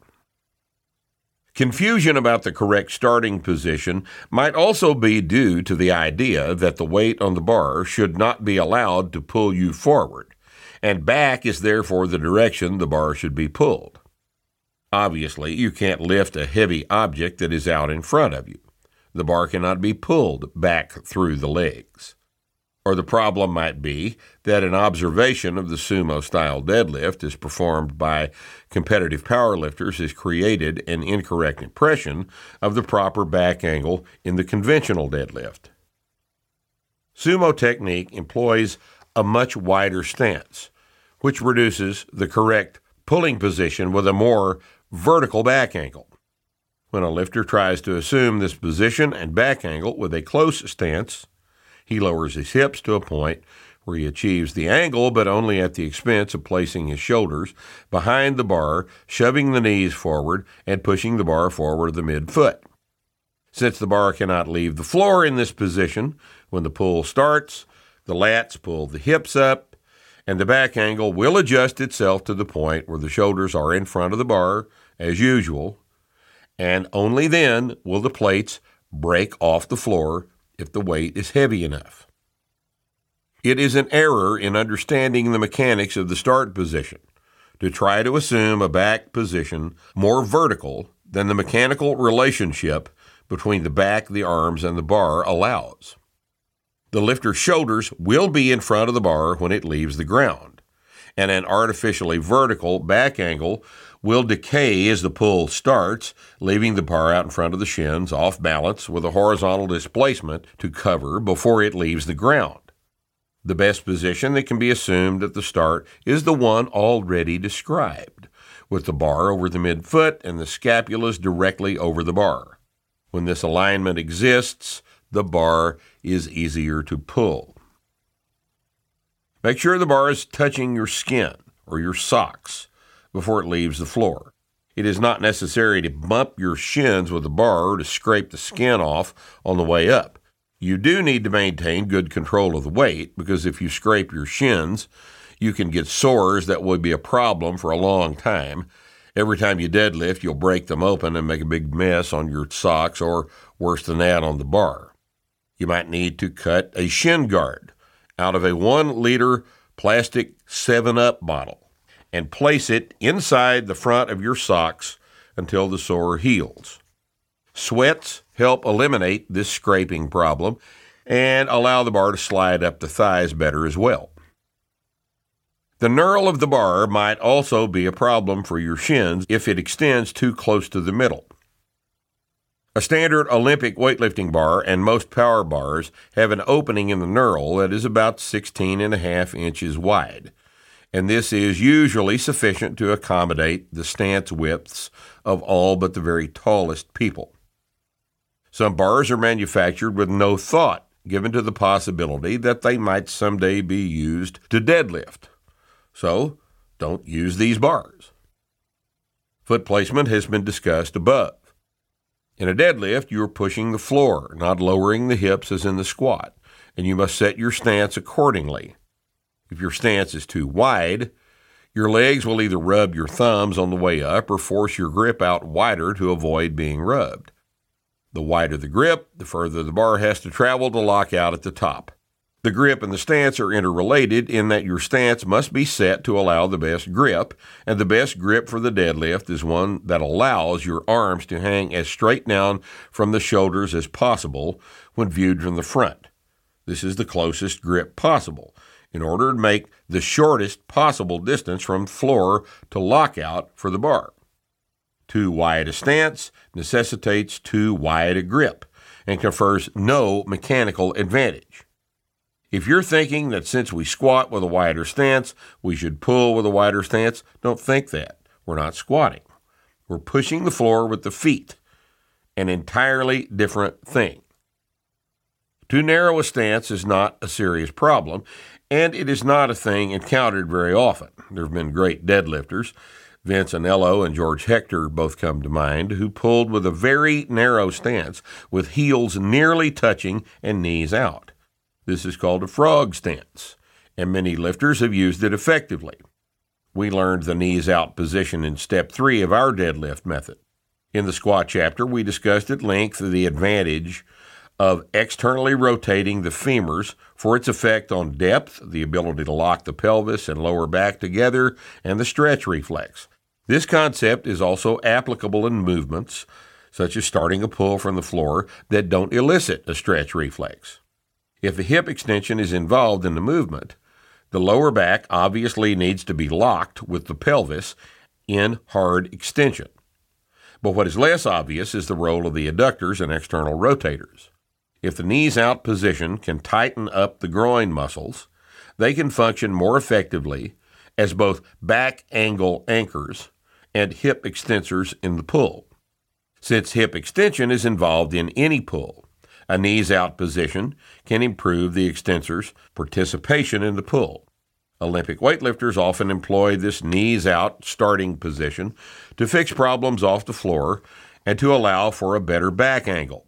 S1: Confusion about the correct starting position might also be due to the idea that the weight on the bar should not be allowed to pull you forward, and back is therefore the direction the bar should be pulled. Obviously, you can't lift a heavy object that is out in front of you. The bar cannot be pulled back through the legs. Or the problem might be that an observation of the sumo-style deadlift as performed by competitive powerlifters has created an incorrect impression of the proper back angle in the conventional deadlift. Sumo technique employs a much wider stance, which reduces the correct pulling position with a more vertical back angle. When a lifter tries to assume this position and back angle with a close stance, he lowers his hips to a point where he achieves the angle, but only at the expense of placing his shoulders behind the bar, shoving the knees forward, and pushing the bar forward the midfoot. Since the bar cannot leave the floor in this position, when the pull starts, the lats pull the hips up, and the back angle will adjust itself to the point where the shoulders are in front of the bar, as usual, and only then will the plates break off the floor if the weight is heavy enough. It is an error in understanding the mechanics of the start position to try to assume a back position more vertical than the mechanical relationship between the back, the arms, and the bar allows. The lifter's shoulders will be in front of the bar when it leaves the ground, and an artificially vertical back angle will decay as the pull starts, leaving the bar out in front of the shins off balance with a horizontal displacement to cover before it leaves the ground. The best position that can be assumed at the start is the one already described, with the bar over the midfoot and the scapulas directly over the bar. When this alignment exists, the bar is easier to pull. Make sure the bar is touching your skin or your socks before it leaves the floor. It is not necessary to bump your shins with the bar or to scrape the skin off on the way up. You do need to maintain good control of the weight, because if you scrape your shins, you can get sores that will be a problem for a long time. Every time you deadlift, you'll break them open and make a big mess on your socks, or worse than that, on the bar. You might need to cut a shin guard out of a one-liter plastic seven up bottle and place it inside the front of your socks until the sore heals. Sweats help eliminate this scraping problem and allow the bar to slide up the thighs better as well. The knurl of the bar might also be a problem for your shins if it extends too close to the middle. A standard Olympic weightlifting bar and most power bars have an opening in the knurl that is about sixteen and a half inches wide, and this is usually sufficient to accommodate the stance widths of all but the very tallest people. Some bars are manufactured with no thought given to the possibility that they might someday be used to deadlift. So, don't use these bars. Foot placement has been discussed above. In a deadlift, you are pushing the floor, not lowering the hips as in the squat, and you must set your stance accordingly. If your stance is too wide, your legs will either rub your thumbs on the way up or force your grip out wider to avoid being rubbed. The wider the grip, the further the bar has to travel to lock out at the top. The grip and the stance are interrelated in that your stance must be set to allow the best grip, and the best grip for the deadlift is one that allows your arms to hang as straight down from the shoulders as possible when viewed from the front. This is the closest grip possible in order to make the shortest possible distance from floor to lockout for the bar. Too wide a stance necessitates too wide a grip and confers no mechanical advantage. If you're thinking that since we squat with a wider stance, we should pull with a wider stance, don't think that. We're not squatting. We're pushing the floor with the feet, an entirely different thing. Too narrow a stance is not a serious problem, and it is not a thing encountered very often. There have been great deadlifters, Vince Anello and George Hector both come to mind, who pulled with a very narrow stance with heels nearly touching and knees out. This is called a frog stance, and many lifters have used it effectively. We learned the knees out position in step three of our deadlift method. In the squat chapter, we discussed at length the advantage of externally rotating the femurs for its effect on depth, the ability to lock the pelvis and lower back together, and the stretch reflex. This concept is also applicable in movements, such as starting a pull from the floor, that don't elicit a stretch reflex. If a hip extension is involved in the movement, the lower back obviously needs to be locked with the pelvis in hard extension. But what is less obvious is the role of the adductors and external rotators. If the knees out position can tighten up the groin muscles, they can function more effectively as both back angle anchors and hip extensors in the pull. Since hip extension is involved in any pull, a knees out position can improve the extensor's participation in the pull. Olympic weightlifters often employ this knees out starting position to fix problems off the floor and to allow for a better back angle.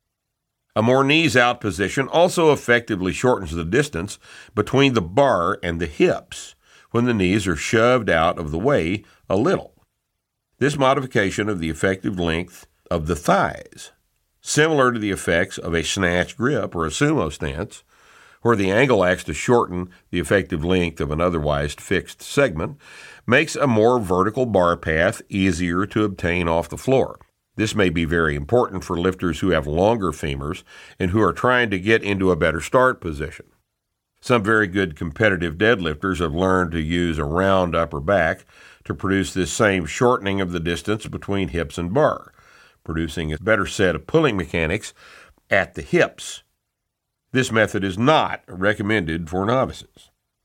S1: A more knees out position also effectively shortens the distance between the bar and the hips when the knees are shoved out of the way a little. This modification of the effective length of the thighs, similar to the effects of a snatch grip or a sumo stance, where the angle acts to shorten the effective length of an otherwise fixed segment, makes a more vertical bar path easier to obtain off the floor. This may be very important for lifters who have longer femurs and who are trying to get into a better start position. Some very good competitive deadlifters have learned to use a round upper back to produce this same shortening of the distance between hips and bar, producing a better set of pulling mechanics at the hips. This method is not recommended for novices.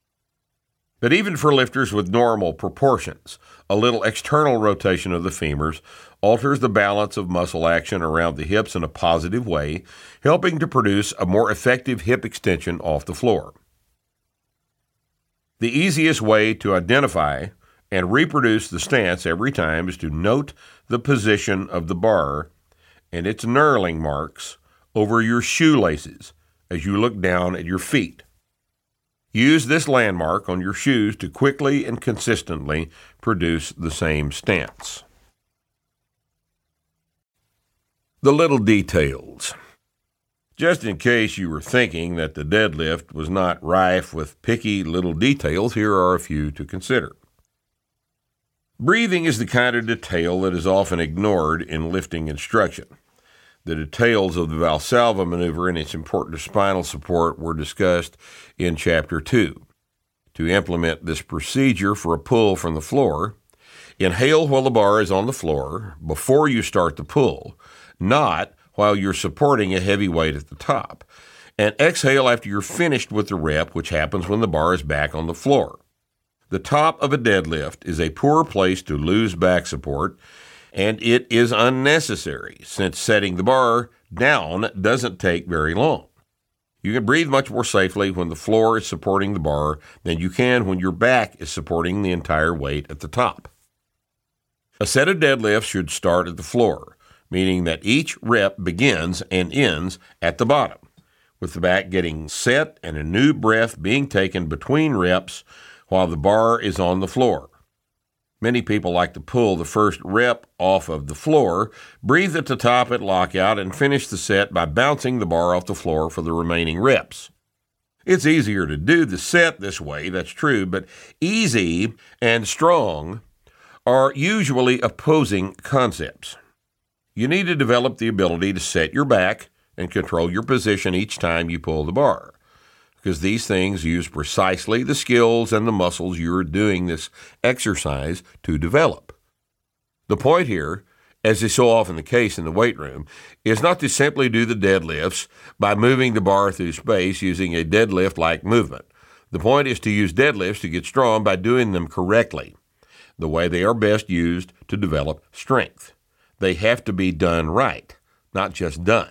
S1: But even for lifters with normal proportions, a little external rotation of the femurs alters the balance of muscle action around the hips in a positive way, helping to produce a more effective hip extension off the floor. The easiest way to identify and reproduce the stance every time is to note the position of the bar and its knurling marks over your shoelaces as you look down at your feet. Use this landmark on your shoes to quickly and consistently produce the same stance. The little details. Just in case you were thinking that the deadlift was not rife with picky little details, here are a few to consider. Breathing is the kind of detail that is often ignored in lifting instruction. The details of the Valsalva maneuver and its importance to spinal support were discussed in Chapter two. To implement this procedure for a pull from the floor, inhale while the bar is on the floor before you start the pull, not while you're supporting a heavy weight at the top, and exhale after you're finished with the rep, which happens when the bar is back on the floor. The top of a deadlift is a poor place to lose back support, and it is unnecessary since setting the bar down doesn't take very long. You can breathe much more safely when the floor is supporting the bar than you can when your back is supporting the entire weight at the top. A set of deadlifts should start at the floor, meaning that each rep begins and ends at the bottom, with the back getting set and a new breath being taken between reps while the bar is on the floor. Many people like to pull the first rep off of the floor, breathe at the top at lockout, and finish the set by bouncing the bar off the floor for the remaining reps. It's easier to do the set this way, that's true, but easy and strong are usually opposing concepts. You need to develop the ability to set your back and control your position each time you pull the bar, because these things use precisely the skills and the muscles you're doing this exercise to develop. The point here, as is so often the case in the weight room, is not to simply do the deadlifts by moving the bar through space using a deadlift-like movement. The point is to use deadlifts to get strong by doing them correctly, the way they are best used to develop strength. They have to be done right, not just done.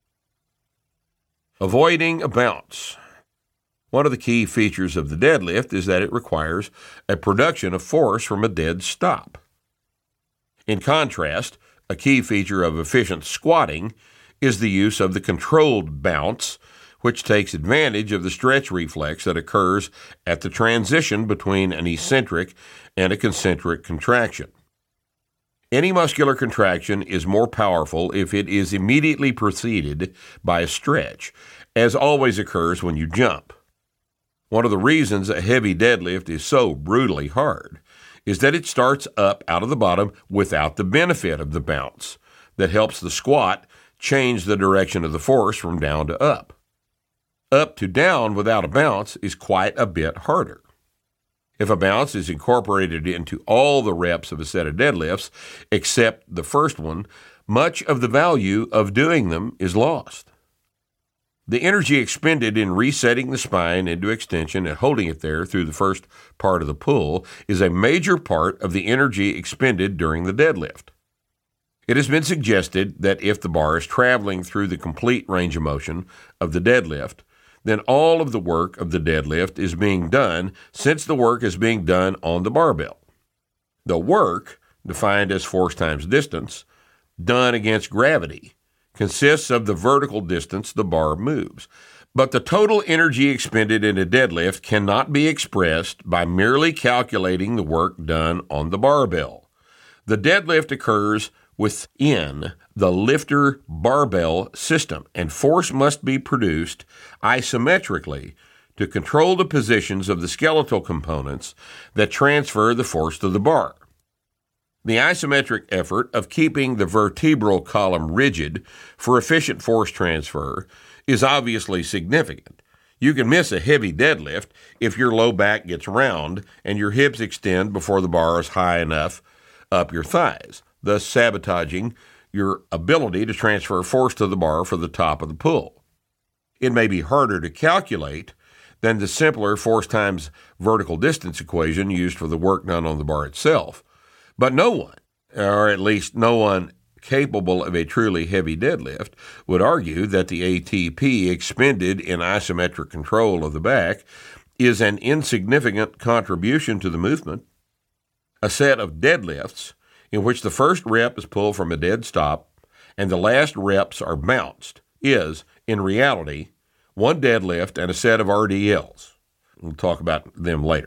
S1: Avoiding a bounce. One of the key features of the deadlift is that it requires a production of force from a dead stop. In contrast, a key feature of efficient squatting is the use of the controlled bounce, which takes advantage of the stretch reflex that occurs at the transition between an eccentric and a concentric contraction. Any muscular contraction is more powerful if it is immediately preceded by a stretch, as always occurs when you jump. One of the reasons a heavy deadlift is so brutally hard is that it starts up out of the bottom without the benefit of the bounce that helps the squat change the direction of the force from down to up. Up to down without a bounce is quite a bit harder. If a bounce is incorporated into all the reps of a set of deadlifts except the first one, much of the value of doing them is lost. The energy expended in resetting the spine into extension and holding it there through the first part of the pull is a major part of the energy expended during the deadlift. It has been suggested that if the bar is traveling through the complete range of motion of the deadlift, then all of the work of the deadlift is being done since the work is being done on the barbell. The work, defined as force times distance, done against gravity, consists of the vertical distance the bar moves. But the total energy expended in a deadlift cannot be expressed by merely calculating the work done on the barbell. The deadlift occurs within the lifter barbell system, and force must be produced isometrically to control the positions of the skeletal components that transfer the force to the bar. The isometric effort of keeping the vertebral column rigid for efficient force transfer is obviously significant. You can miss a heavy deadlift if your low back gets round and your hips extend before the bar is high enough up your thighs, thus sabotaging your ability to transfer force to the bar for the top of the pull. It may be harder to calculate than the simpler force times vertical distance equation used for the work done on the bar itself. But no one, or at least no one capable of a truly heavy deadlift, would argue that the A T P expended in isometric control of the back is an insignificant contribution to the movement. A set of deadlifts in which the first rep is pulled from a dead stop and the last reps are bounced is, in reality, one deadlift and a set of R D Ls. We'll talk about them later.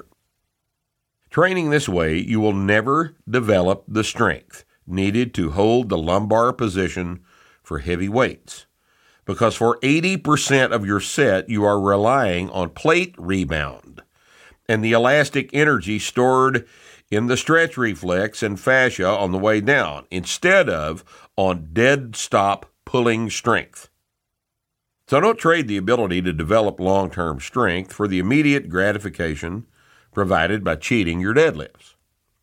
S1: Training this way, you will never develop the strength needed to hold the lumbar position for heavy weights, because for eighty percent of your set, you are relying on plate rebound and the elastic energy stored in the stretch reflex and fascia on the way down, instead of on dead stop pulling strength. So don't trade the ability to develop long-term strength for the immediate gratification provided by cheating your deadlifts.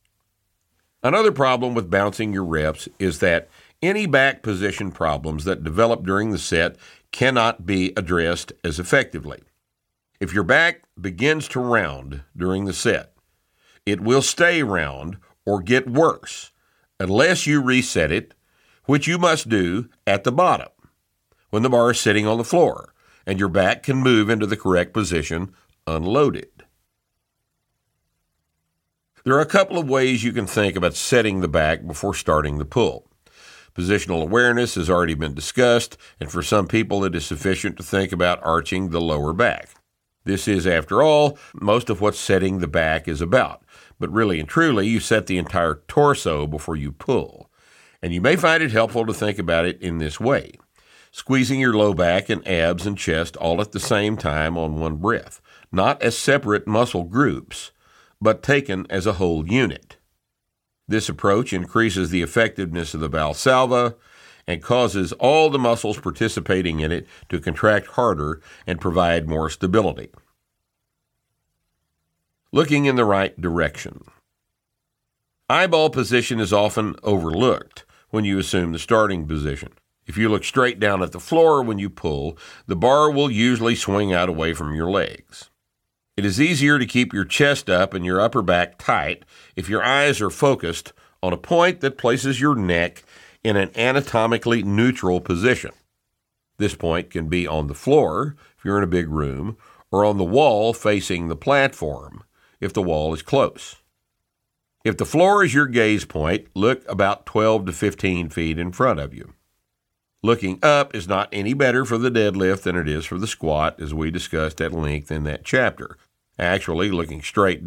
S1: Another problem with bouncing your reps is that any back position problems that develop during the set cannot be addressed as effectively. If your back begins to round during the set, it will stay round or get worse unless you reset it, which you must do at the bottom when the bar is sitting on the floor and your back can move into the correct position unloaded. There are a couple of ways you can think about setting the back before starting the pull. Positional awareness has already been discussed, and for some people it is sufficient to think about arching the lower back. This is, after all, most of what setting the back is about. But really and truly, you set the entire torso before you pull. And you may find it helpful to think about it in this way. squeezing your low back and abs and chest all at the same time on one breath, not as separate muscle groups, but taken as a whole unit. This approach increases the effectiveness of the Valsalva and causes all the muscles participating in it to contract harder and provide more stability. Looking in the right direction. Eyeball position is often overlooked when you assume the starting position. If you look straight down at the floor when you pull, the bar will usually swing out away from your legs. It is easier to keep your chest up and your upper back tight if your eyes are focused on a point that places your neck in an anatomically neutral position. This point can be on the floor if you're in a big room, or on the wall facing the platform if the wall is close. If the floor is your gaze point, look about twelve to fifteen feet in front of you. Looking up is not any better for the deadlift than it is for the squat, as we discussed at length in that chapter. Actually, looking straight